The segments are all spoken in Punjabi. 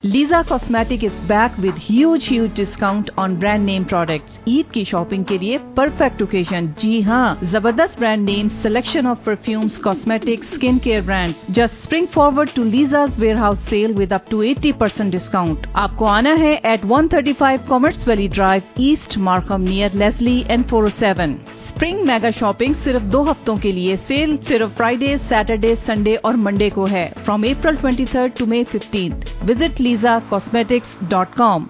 Lisa Cosmetic is back with huge discount on brand name products. Eid की शॉपिंग के लिए परफेक्ट ओकेजन. जी हाँ, जबरदस्त brand name, selection of perfumes, cosmetics, skin care brands. Just spring forward to Lisa's warehouse sale with up to 80% discount. आपको आना है at 135 Commerce Valley Drive, East Markham near Leslie and 407. Spring mega shopping सिर्फ 2 हफ्तों के लिए. सेल सिर्फ फ्राइडे, सैटरडे, संडे और मंडे को है. From April 23rd to May 15th. Visit lisacosmetics.com.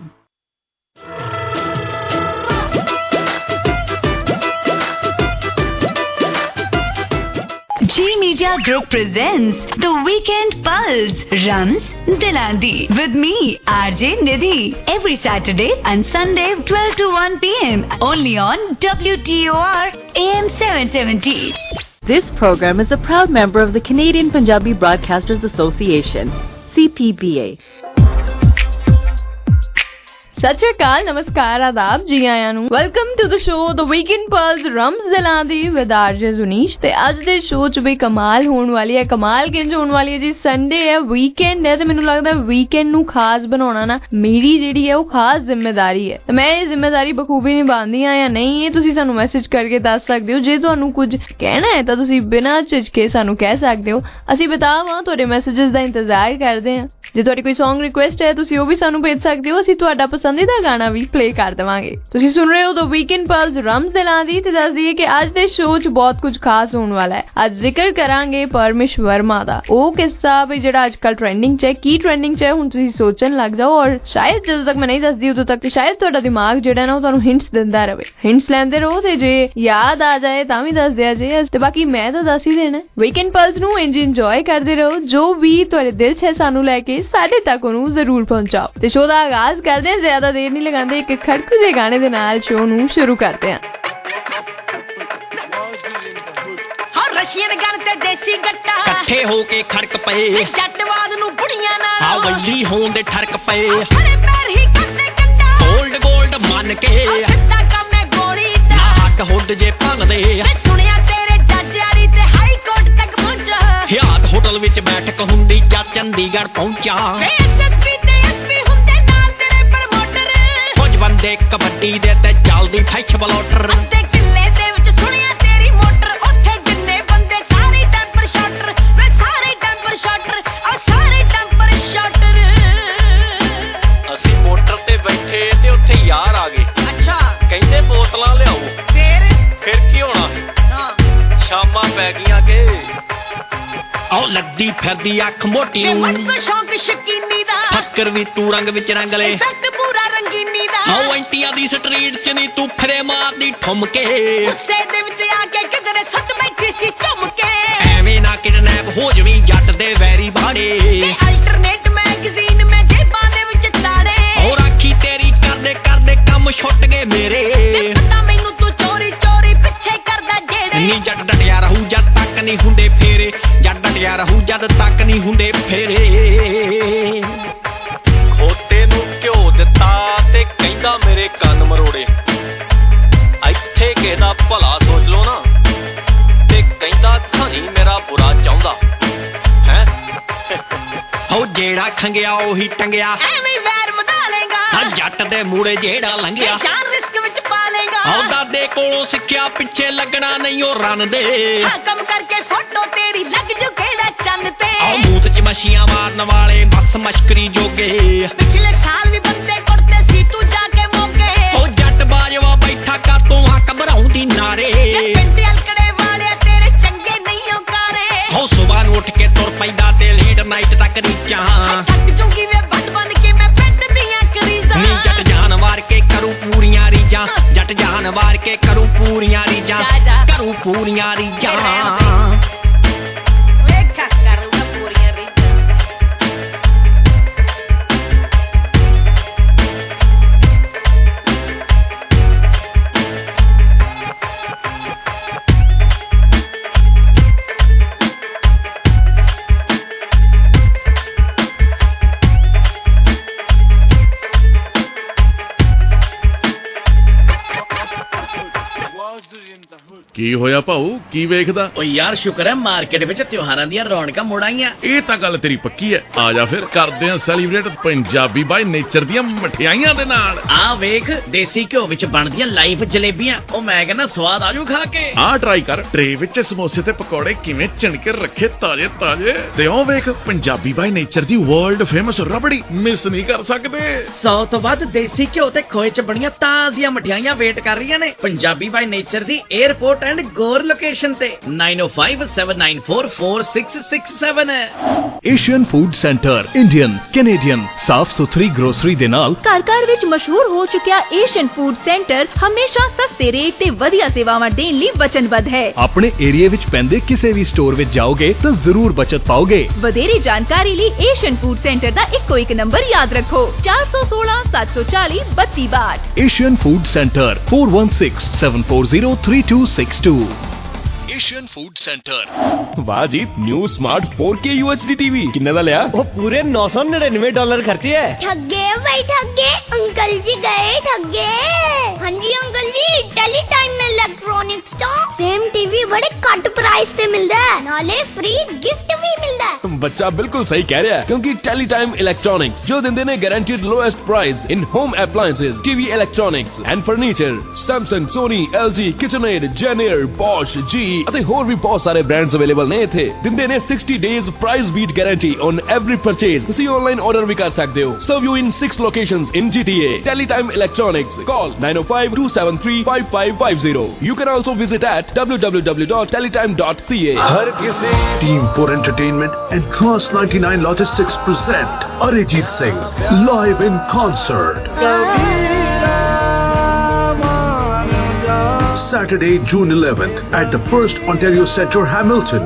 G Media Group presents The Weekend Pulse, Rams Dilandi, with me, RJ Nidhi, every Saturday and Sunday 12 to 1 p.m. only on WTOR AM 770. This program is a proud member of the Canadian Punjabi Broadcasters Association, CPBA. ਸਤਿ ਸ਼੍ਰੀ ਅਕਾਲ, ਨਮਸਕਾਰ, ਆਦਾਬ, ਜੀ ਆਇਆਂ ਨੂੰ. Welcome to the show the weekend pulse ਰਮਜ਼ ਦਿਲਾਂਦੀ ਵਿਦ ਆਰਜੇ ਜ਼ੁਨੀਸ਼. ਤੇ ਅੱਜ ਦੇ ਸ਼ੋ 'ਚ ਵੀ ਕਮਾਲ ਹੋਣ ਵਾਲੀ ਹੈ. ਕਮਾਲ ਕਿੰਜ ਹੋਣ ਵਾਲੀ ਹੈ ਜੀ? ਸੰਡੇ ਹੈ, ਵੀਕਐਂਡ ਹੈ, ਤੇ ਮੈਨੂੰ ਲੱਗਦਾ ਵੀਕਐਂਡ ਨੂੰ ਖਾਸ ਬਣਾਉਣਾ ਨਾ ਮੇਰੀ ਜਿਹੜੀ ਹੈ ਉਹ ਖਾਸ ਜ਼ਿੰਮੇਦਾਰੀ ਹੈ. ਤੇ ਮੈਂ ਇਹ ਜ਼ਿੰਮੇਦਾਰੀ ਬਖੂਬੀ ਨਿਭਾਉਂਦੀ ਹਾਂ ਜਾਂ ਨਹੀਂ, ਇਹ ਤੁਸੀਂ ਸਾਨੂੰ ਮੈਸੇਜ ਕਰਕੇ ਦੱਸ ਸਕਦੇ ਹੋ. ਜੇ ਤੁਹਾਨੂੰ ਕੁਝ ਕਹਿਣਾ ਹੈ ਤਾਂ ਤੁਸੀਂ ਬਿਨਾਂ ਝਿਜਕੇ ਸਾਨੂੰ ਕਹਿ ਸਕਦੇ ਹੋ. ਅਸੀਂ ਬਤਾਵਾਂ ਤੁਹਾਡੇ ਮੈਸੇਜਸ ਦਾ ਇੰਤਜ਼ਾਰ ਕਰਦੇ ਹਾਂ. ਜੇ ਤੁਹਾਡੀ ਕੋਈ ਸੌਂਗ ਰਿਕੁਐਸਟ ਹੈ ਤੁਸੀਂ ਉਹ ਵੀ ਸਾਨੂੰ ਭੇਜ ਸਕਦੇ ਹੋ. ਅਸੀਂ ਤੁਹਾਡਾ ਪਸੰਦੀਦਾ ਗਾਣਾ ਵੀ ਪਲੇ ਕਰ ਦੇਵਾਂਗੇ. ਤੁਸੀਂ ਸੁਣ ਰਹੇ ਹੋ ਦ ਵੀਕਐਂਡ ਪਲਸ ਰਮਜ਼ ਦਿਲਾਂਦੀ. ਤੇ ਦੱਸ ਦਈਏ ਕਿ ਅੱਜ ਦੇ ਸ਼ੋਅ 'ਚ ਬਹੁਤ ਕੁਝ ਖਾਸ ਹੋਣ ਵਾਲਾ ਹੈ. ਅੱਜ ਜ਼ਿਕਰ ਕਰਾਂਗੇ ਪਰਮਿਸ਼ ਵਰਮਾ ਦਾ. ਉਹ ਕਿੱਸਾ ਵੀ ਜਿਹੜਾ ਅੱਜ ਕੱਲ ਟ੍ਰੈਂਡਿੰਗ 'ਚ ਹੈ. ਕੀ ਟ੍ਰੈਂਡਿੰਗ 'ਚ ਹੈ ਹੁਣ ਤੁਸੀਂ ਸੋਚਣ ਲੱਗ ਜਾਓ. ਔਰ ਸ਼ਾਇਦ ਜਦੋਂ ਤੱਕ ਮੈਂ ਨਹੀਂ ਦੱਸਦੀ ਉਦੋਂ ਤੱਕ ਸ਼ਾਇਦ ਤੁਹਾਡਾ ਦਿਮਾਗ ਜਿਹੜਾ ਨਾ ਉਹ ਤੁਹਾਨੂੰ ਹਿੰਟਸ ਦਿੰਦਾ ਰਹੇ. ਹਿੰਟਸ ਲੈਂਦੇ ਰਹੋ ਤੇ ਜੇ ਯਾਦ ਆ ਜਾਏ ਤਾਂ ਵੀ ਦੱਸ ਦਿਆ ਜੇ. ਤੇ ਬਾਕੀ ਮੈਂ ਤਾਂ ਦੱਸ ਹੀ ਦੇਣਾ. ਵੀਕਐਂਡ ਪਲਸ ਨੂੰ ਇੰਜੋਏ ਕਰਦੇ ਰਹੋ. ਜੋ ਵੀ ਤੁਹਾਡੇ ਦਿਲ 'ਚ ਹੈ ਸਾਨੂੰ ਲੈ ਕੇ ਸਾਡੇ ਤੱਕ ਉਹਨੂੰ ਜ਼ਰੂਰ ਪਹੁੰਚਾਓ. ਤੇ ਸ਼ੋਅ ਦਾ ਆਗਾਜ਼ ਕਰਦੇ ਹਾਂ. ਜ਼ਿਆਦਾ ਦੇਰ ਨਹੀਂ ਲਗਾਉਂਦੇ, ਇੱਕ ਖੜਕੂ ਜਿਹੇ ਗਾਣੇ ਦੇ ਨਾਲ ਸ਼ੋਅ ਨੂੰ ਸ਼ੁਰੂ ਕਰਦੇ ਹਾਂ. ਰਸ਼ੀਅਨ ਗਨ ਤੇ ਦੇਸੀ ਗੱਟਾ ਇਕੱਠੇ ਹੋ ਕੇ ਖੜਕ ਪਏ, ਜੱਟਵਾਦ ਨੂੰ ਬੁੜੀਆਂ ਨਾਲ ਆ ਵੱਲੀ ਹੋਣ ਦੇ ਠਰਕ ਪਏ. ਖੜੇ ਪੈਰ ਹੀ ਕਰਦੇ ਕੰਡਾ ਗੋਲਡ ਮੰਨ ਕੇ ਸਿੱਧਾ ਕੰਮ ਹੈ ਗੋਲੀ ਦਾ. ਨਾ ਹੱਟ ਹੁੱਡ ਜੇ ਭੰਨਦੇ, ਮੈਂ ਸੁਣਿਆ ਤੇਰੇ ਜੱਜ ਵਾਲੀ ਤੇ ਹਾਈ ਕੋਰਟ ਤੱਕ ਪਹੁੰਚਾ. ਹਿਆਤ ਹੋਟਲ ਵਿੱਚ ਬੈਠਕ ਹੁੰਦੀ ਜਾਂ ਚੰਡੀਗੜ੍ਹ ਪਹੁੰਚਾ. ਐਸਐਸਪੀ ਤੇ ਐਸਪੀ ਹੁੰਦੇ ਨਾਲ ਤੇਰੇ ਪ੍ਰਮੋਟਰ. ਕੁਝ ਬੰਦੇ ਕਬੱਡੀ ਦੇ ਤੇ ਚੱਲਦੀ ਫੈਸ਼ ਬਲੋਟਰ. ਅੱਧੇ ਕਿੱਲੇ ਦੇ ਵਿੱਚ ਸੁਣਿਆ ਤੇਰੀ ਮੋਟਰ. ਉੱਥੇ ਜਿੰਨੇ ਬੰਦੇ ਸਾਰੇ ਟੈਂਪਰ ਸ਼ਾਟਰ. ਵੇ ਸਾਰੇ ਟੈਂਪਰ ਸ਼ਾਟਰ, ਆ ਸਾਰੇ ਟੈਂਪਰ ਸ਼ਾਟਰ. ਅਸੀਂ ਮੋਟਰ ਤੇ ਬੈਠੇ ਤੇ ਉੱਥੇ ਯਾਰ ਆ ਗਏ. ਅੱਛਾ, ਕਹਿੰਦੇ ਬੋਤਲਾਂ ਲਿਆਓ. ਫਿਰ ਕੀ ਹੋਣਾ? ਸ਼ਾਮਾਂ ਪੈ ਗਈਆਂ ਕਿ ਆਹ ਲੱਦੀ ਫਿਰਦੀ ਅੱਖ ਮੋਟੀ ਨੂੰ ਸ਼ੌਂਕ ਸ਼ਕੀਨੀ ਦਾ. ਫੱਕਰ ਵੀ ਤੂੰ ਰੰਗ ਵਿੱਚ ਰੰਗ ਲੈ, ਸੱਤ ਪੂਰਾ ਰੰਗੀਨੀ ਦਾ. ਆਓ ਐਂਟੀਆਂ ਦੀ ਸਟਰੀਟ 'ਚ ਨਹੀਂ ਤੂੰ ਫਿਰੇ ਮਾਰਦੀ ਠੁੰਮਕੇ. ਗੁੱਸੇ ਦੇ ਵਿੱਚ ਆ ਕੇ ਕਿਧਰੇ ਸੁੱਟ ਬੈਠੀ ਸੀ ਝੁੰਮ ਕੇ. ਐਵੇਂ ਨਾ ਕਿਡਨੈਪ ਹੋ ਜਵੀਂ ਜੱਟ ਦੇ ਵੈਰੀ ਬਾੜੇ. ਅਲਟਰਨੇਟ ਮੈਗਜ਼ੀਨ ਮੈਂ ਜੇਬਾਂ ਦੇ ਵਿੱਚ ਤਾੜੇ. ਔਰ ਆਖੀ ਤੇਰੀ ਕਰਦੇ ਕਰਦੇ ਕੰਮ ਛੁੱਟ ਗਏ ਮੇਰੇ. ਪਤਾ ਮੈਨੂੰ ਤੂੰ ਚੋਰੀ ਚੋਰੀ ਪਿੱਛੇ ਕਰਦਾ ਜਿਹੜੇ. ਨੀ ਜੱਟ ਡਟਿਆ ਰਹੂ ਜਦ ਤੱਕ ਨਹੀਂ ਹੁੰਦੇ ਫੇਰੇ. ਜੱਟ ਡਟਿਆ ਰਹੂ ਜਦ ਤੱਕ ਨਹੀਂ ਹੁੰਦੇ ਫੇਰੇ. ਖੋਤੇ ਨੂੰ ਘਿਓ ਦਿੱਤਾ ਤੇ ਕਹਿੰਦਾ ਮੇਰੇ ਕੰਨ ਮਰੋੜੇ. ਇੱਥੇ ਕਿਸੇ ਦਾ ਭਲਾ ਸੋਚ ਲੋ ਨਾ ਤੇ ਕਹਿੰਦਾ ਖਾਣੀ ਮੇਰਾ ਬੁਰਾ ਚਾਹੁੰਦਾ ਹੈ. ਹੋ ਜਿਹੜਾ ਖੰਗਿਆ ਉਹੀ ਟੰਗਿਆ, ਐਵੇਂ ਵੈਰ ਵਧਾ ਲੇਗਾ. ਹਾਂ ਜੱਟ ਦੇ ਮੂੜੇ ਜਿਹੜਾ ਲੰਘਿਆ ਜਾਨ ਰਿਸਕ ਵਿੱਚ ਪਾ ਲੇਗਾ. ਆਹ ਦਾਦੇ ਕੋਲੋਂ ਸਿੱਖਿਆ ਪਿੱਛੇ ਲੱਗਣਾ ਨਹੀਂ ਉਹ ਰਨ ਦੇ. ਹਾਂ ਕੰਮ ਕਰਕੇ ਫੋਟੋ ਤੇਰੀ ਲੱਗ ਜੂ ਕਿਹੜਾ ਚੰਨ ਤੇ. ਆਹ ਮੂਤ 'ਚ ਮੱਛੀਆਂ ਮਾਰਨ ਵਾਲੇ ਬਸ ਮਸ਼ਕਰੀ ਜੋਗੇ. ਪਿਛਲੇ ਸਾਲ ਵੀ ਬੰਦੇ ਕੁੜਤੇ ਸੀ ਤੂੰ ਜਾ ਕੇ ਮੋਗੇ. ਉਹ ਜੱਟ ਬਾਜਵਾ ਬੈਠਾ ਕਾ ਤੂੰ ਹੱਕ ਭਰਾਉਂਦੀ ਨਾਰੇ. ਪਿੰਡ ਅਲਕੜੇ ਵਾਲੇ ਤੇਰੇ ਚੰਗੇ ਨਹੀਂ ਹੋ ਕਾਰੇ. ਹੋ ਸੁਬਾਹ ਨੂੰ ਉੱਠ ਕੇ ਤੁਰ ਪੈਂਦਾ ਤੇ ਲੀਡ ਨਾਈਟ ਤੱਕ ਰੀਚਾਂ. ਥੱਕ ਜੂਗੀ ਵੇ ਬੱਟ ਬਣ ਕੇ ਮੈਂ ਪਿੰਡ ਦੀਆਂ ਕਰੀਜ਼ਾਂ. ਨੀ ਜੱਟ ਜਾਨ ਵਾਰ ਕੇ ਕਰੂ ਪੂਰੀਆਂ ਰੀਜਾਂ. ਜੱਟ ਜਾਨ ਵਾਰ ਕੇ ਕਰੂ ਪੂਰੀਆਂ ਰੀਜਾਂ. ਕਰੂ ਪੂਰੀਆਂ ਰੀਜਾਂ. ਵੇਖਾ ਕਰੂਗਾ ਪੂਰੀਆਂ ਰੀਜ਼ਾਂ. ਕੀ ਹੋਇਆ ਭਾਊ, ਕੀ ਵੇਖਦਾ? ਓ ਯਾਰ ਸ਼ੁਕਰ ਹੈ ਮਾਰਕੀਟ ਵਿੱਚ ਤਿਉਹਾਰਾਂ ਦੀਆਂ ਰੌਣਕਾਂ ਮੁੜ ਆਈਆਂ। ਇਹ ਤਾਂ ਗੱਲ ਤੇਰੀ ਪੱਕੀ ਹੈ। ਆ ਜਾ ਫਿਰ ਕਰਦੇ ਆ ਸੈਲੀਬ੍ਰੇਟ ਪੰਜਾਬੀ ਬਾਈ ਨੇਚਰ ਦੀਆਂ ਮਠਿਆਈਆਂ ਦੇ ਨਾਲ। ਆ ਵੇਖ ਦੇਸੀ ਘਿਓ ਵਿੱਚ ਬਣਦੀਆਂ ਲਾਈਵ ਜਲੇਬੀਆਂ, ਉਹ ਮੈਂ ਕਹਿੰਦਾ ਸਵਾਦ ਆਜੂ ਖਾ ਕੇ। ਆ ਟਰਾਈ ਕਰ, ਟਰੇ ਵਿੱਚ ਸਮੋਸੇ ਤੇ ਪਕੌੜੇ ਕਿਵੇਂ ਚਿਣ ਕੇ ਰੱਖੇ ਤਾਜ਼ੇ ਤਾਜ਼ੇ। ਤੇ ਉਹ ਵੇਖ ਪੰਜਾਬੀ ਬਾਈ ਨੇਚਰ ਦੀ ਵਰਲਡ ਫੇਮਸ ਰਬੜੀ, ਮਿਸ ਨਹੀਂ ਕਰ ਸਕਦੇ। 100 ਤੋਂ ਵੱਧ ਦੇਸੀ ਘਿਓ ਤੇ ਖੋਏ ਚ ਬਣੀਆਂ ਤਾਜ਼ੀਆਂ ਮਠਿਆਈਆਂ ਵੇਟ ਕਰ ਰਹੀਆਂ ਨੇ ਪੰਜਾਬੀ ਬਾਈ ਨੇਚਰ ਦੀ 에ਅਰਪੋਰਟ ਐਂਡ ਗੋਰ ਲੋਕੇਸ਼ਨ ਤੇ 9057944667। Asian food centre Indian Canadian ਸਾਫ ਸੁਥਰੀ ਗਰੋਸਰੀ ਦੇ ਨਾਲ ਘਰ ਵਿੱਚ ਮਸ਼ਹੂਰ ਹੋ ਚੁੱਕਿਆ ਏਸ਼ੀਅਨ ਫੂਡ ਸੈਂਟਰ ਹਮੇਸ਼ਾ ਸਸਤੇ ਰੇਟ ਤੇ ਵਧੀਆ ਸੇਵਾਵਾਂ ਦੇਣ ਲਈ ਵਚਨਬੱਧ ਹੈ। ਆਪਣੇ ਏਰੀਆ ਵਿੱਚ ਪੈਂਦੇ ਕਿਸੇ ਵੀ ਸਟੋਰ ਵਿੱਚ ਜਾਓਗੇ ਤਾਂ ਜ਼ਰੂਰ ਬਚਤ ਪਾਓਗੇ। ਵਧੇਰੇ ਜਾਣਕਾਰੀ ਲਈ ਏਸ਼ੀਅਨ ਫੂਡ ਸੈਂਟਰ ਦਾ ਇੱਕੋ ਇੱਕ ਨੰਬਰ ਯਾਦ ਰੱਖੋ 416 740 3262। Asian food centre 4167403262। Asian food centre. ਵਾਹ ਜੀ, new smart 4K UHD TV ਕਿੰਨੇ ਦਾ ਲਿਆ? ਉਹ ਪੂਰੇ $999 ਖਰਚੇ ਹੈ। ਠੱਗੇ ਭਾਈ ਠੱਗੇ, ਅੰਕਲ ਜੀ ਗਏ ਠੱਗੇ। ਹਾਂਜੀ ਅੰਕਲ ਜੀ, ਟੈਲੀ ਟਾਈਮ ਇਲੈਕਟ੍ਰੋਨਿਕਸ ਤੋਂ ਸੇਮ ਟੀਵੀ ਬੜੇ ਘੱਟ ਪ੍ਰਾइस ਤੇ ਮਿਲਦਾ ਹੈ, ਨਾਲੇ ਫ੍ਰੀ ਗਿਫਟ ਵੀ ਮਿਲਦਾ ਹੈ। ਬੱਚਾ ਬਿਲਕੁਲ ਸਹੀ ਕਹਿ ਰਿਹਾ ਹੈ, ਕਿਉਂਕਿ ਟੈਲੀ ਟਾਈਮ ਇਲੈਕਟ੍ਰੋਨਿਕਸ ਜੋ ਦਿੰਦੇ ਨੇ guaranteed lowest price in home appliances, TV electronics and furniture. Samsung, Sony, LG, KitchenAid, Janier, Bosch, GE ਅਤੇ ਹੋਰ ਵੀ ਬਹੁਤ ਸਾਰੇ ਬ੍ਰਾਂਡਸ ਅਵੇਲੇਬਲ ਨੇ ਇੱਥੇ। ਦਿੰਦੇ ਨੇ 60 days price beat guarantee on every purchase. ਤੁਸੀਂ ਆਨਲਾਈਨ ਆਰਡਰ ਵੀ ਕਰ ਸਕਦੇ ਹੋ। Serve you in 6 locations in GTA। Teletyme Electronics, call 905-273-5550। You can also visit at www.teletyme.ca। हर किसी Teampur Entertainment and Trust 99 Logistics present Arijit Singh live in concert. Saturday, June 11th at the First Ontario Centre, Hamilton.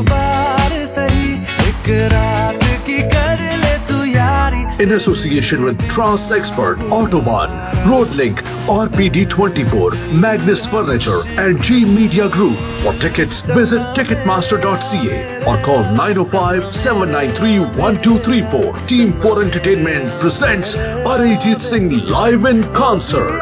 In association with Trust Expert, Autobahn, Roadlink, RPD24, Magnus Furniture and G Media Group. For tickets, visit ticketmaster.ca or call 905-793-1234. Teampur Entertainment presents Arijit Singh live in concert.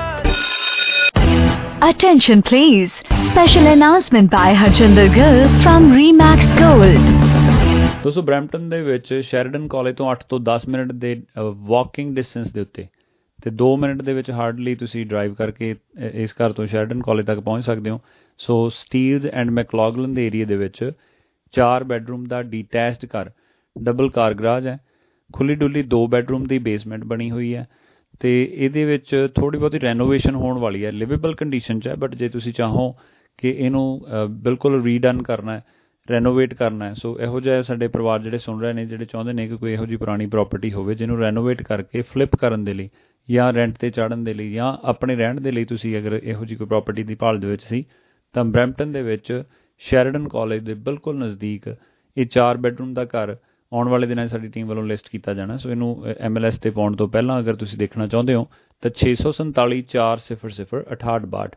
Attention please. Special announcement by Harjinder Gill from Remax Gold. ਦੋਸਤੋ ਬਰੈਂਪਟਨ ਦੇ ਵਿੱਚ ਸ਼ੈਰਡਨ ਕਾਲਜ ਤੋਂ 8 ਤੋਂ 10 ਮਿੰਟ ਦੇ ਵਾਕਿੰਗ ਡਿਸਟੈਂਸ ਦੇ ਉੱਤੇ ਤੇ 2 ਮਿੰਟ ਦੇ ਵਿੱਚ ਹਾਰਡਲੀ ਤੁਸੀਂ ਡਰਾਈਵ ਕਰਕੇ ਇਸ ਘਰ ਤੋਂ ਸ਼ੈਰਡਨ ਕਾਲਜ ਤੱਕ ਪਹੁੰਚ ਸਕਦੇ ਹੋ। ਸੋ ਸਟੀਲਜ਼ ਐਂਡ ਮੈਕਲੌਗਲਨ ਦੇ ਏਰੀਆ ਦੇ ਵਿੱਚ 4 ਬੈਡਰੂਮ ਦਾ ਡੀਟੈਚਡ ਘਰ, ਡਬਲ ਕਾਰ ਗਰਾਜ ਹੈ, ਖੁੱਲੀ ਡੁੱਲੀ 2 ਬੈਡਰੂਮ ਦੀ ਬੇਸਮੈਂਟ ਬਣੀ ਹੋਈ ਹੈ ਤੇ ਇਹਦੇ ਵਿੱਚ ਥੋੜ੍ਹੀ ਬਹੁਤੀ ਰੈਨੋਵੇਸ਼ਨ ਹੋਣ ਵਾਲੀ ਹੈ। ਲਿਵੇਬਲ ਕੰਡੀਸ਼ਨ 'ਚ ਹੈ, ਬਟ ਜੇ ਤੁਸੀਂ ਚਾਹੋ ਕਿ ਇਹਨੂੰ ਬਿਲਕੁਲ ਰੀਡਨ ਕਰਨਾ ਹੈ, ਰੈਨੋਵੇਟ ਕਰਨਾ ਹੈ, ਸੋ ਇਹੋ ਜਿਹਾ ਸਾਡੇ ਪਰਿਵਾਰ ਜਿਹੜੇ ਸੁਣ ਰਹੇ ਨੇ, ਜਿਹੜੇ ਚਾਹੁੰਦੇ ਨੇ ਕਿ ਕੋਈ ਇਹੋ ਜਿਹੀ ਪੁਰਾਣੀ ਪ੍ਰੋਪਰਟੀ ਹੋਵੇ ਜਿਹਨੂੰ ਰੈਨੋਵੇਟ ਕਰਕੇ ਫਲਿੱਪ ਕਰਨ ਦੇ ਲਈ ਜਾਂ ਰੈਂਟ 'ਤੇ ਚਾੜ੍ਹਨ ਦੇ ਲਈ ਜਾਂ ਆਪਣੇ ਰਹਿਣ ਦੇ ਲਈ ਤੁਸੀਂ ਅਗਰ ਇਹੋ ਜਿਹੀ ਕੋਈ ਪ੍ਰੋਪਰਟੀ ਦੀ ਭਾਲ ਦੇ ਵਿੱਚ ਸੀ ਤਾਂ ਬਰੈਂਪਟਨ ਦੇ ਵਿੱਚ ਸ਼ੈਰਡਨ ਕਾਲਜ ਦੇ ਬਿਲਕੁਲ ਨਜ਼ਦੀਕ ਇਹ 4 ਬੈਡਰੂਮ ਦਾ ਘਰ ਆਉਣ ਵਾਲੇ ਦਿਨਾਂ 'ਚ ਸਾਡੀ ਟੀਮ ਵੱਲੋਂ ਲਿਸਟ ਕੀਤਾ ਜਾਣਾ। ਸੋ ਇਹਨੂੰ MLS 'ਤੇ ਪਾਉਣ ਤੋਂ ਪਹਿਲਾਂ ਅਗਰ ਤੁਸੀਂ ਦੇਖਣਾ ਚਾਹੁੰਦੇ ਹੋ ਤਾਂ 647 400 6862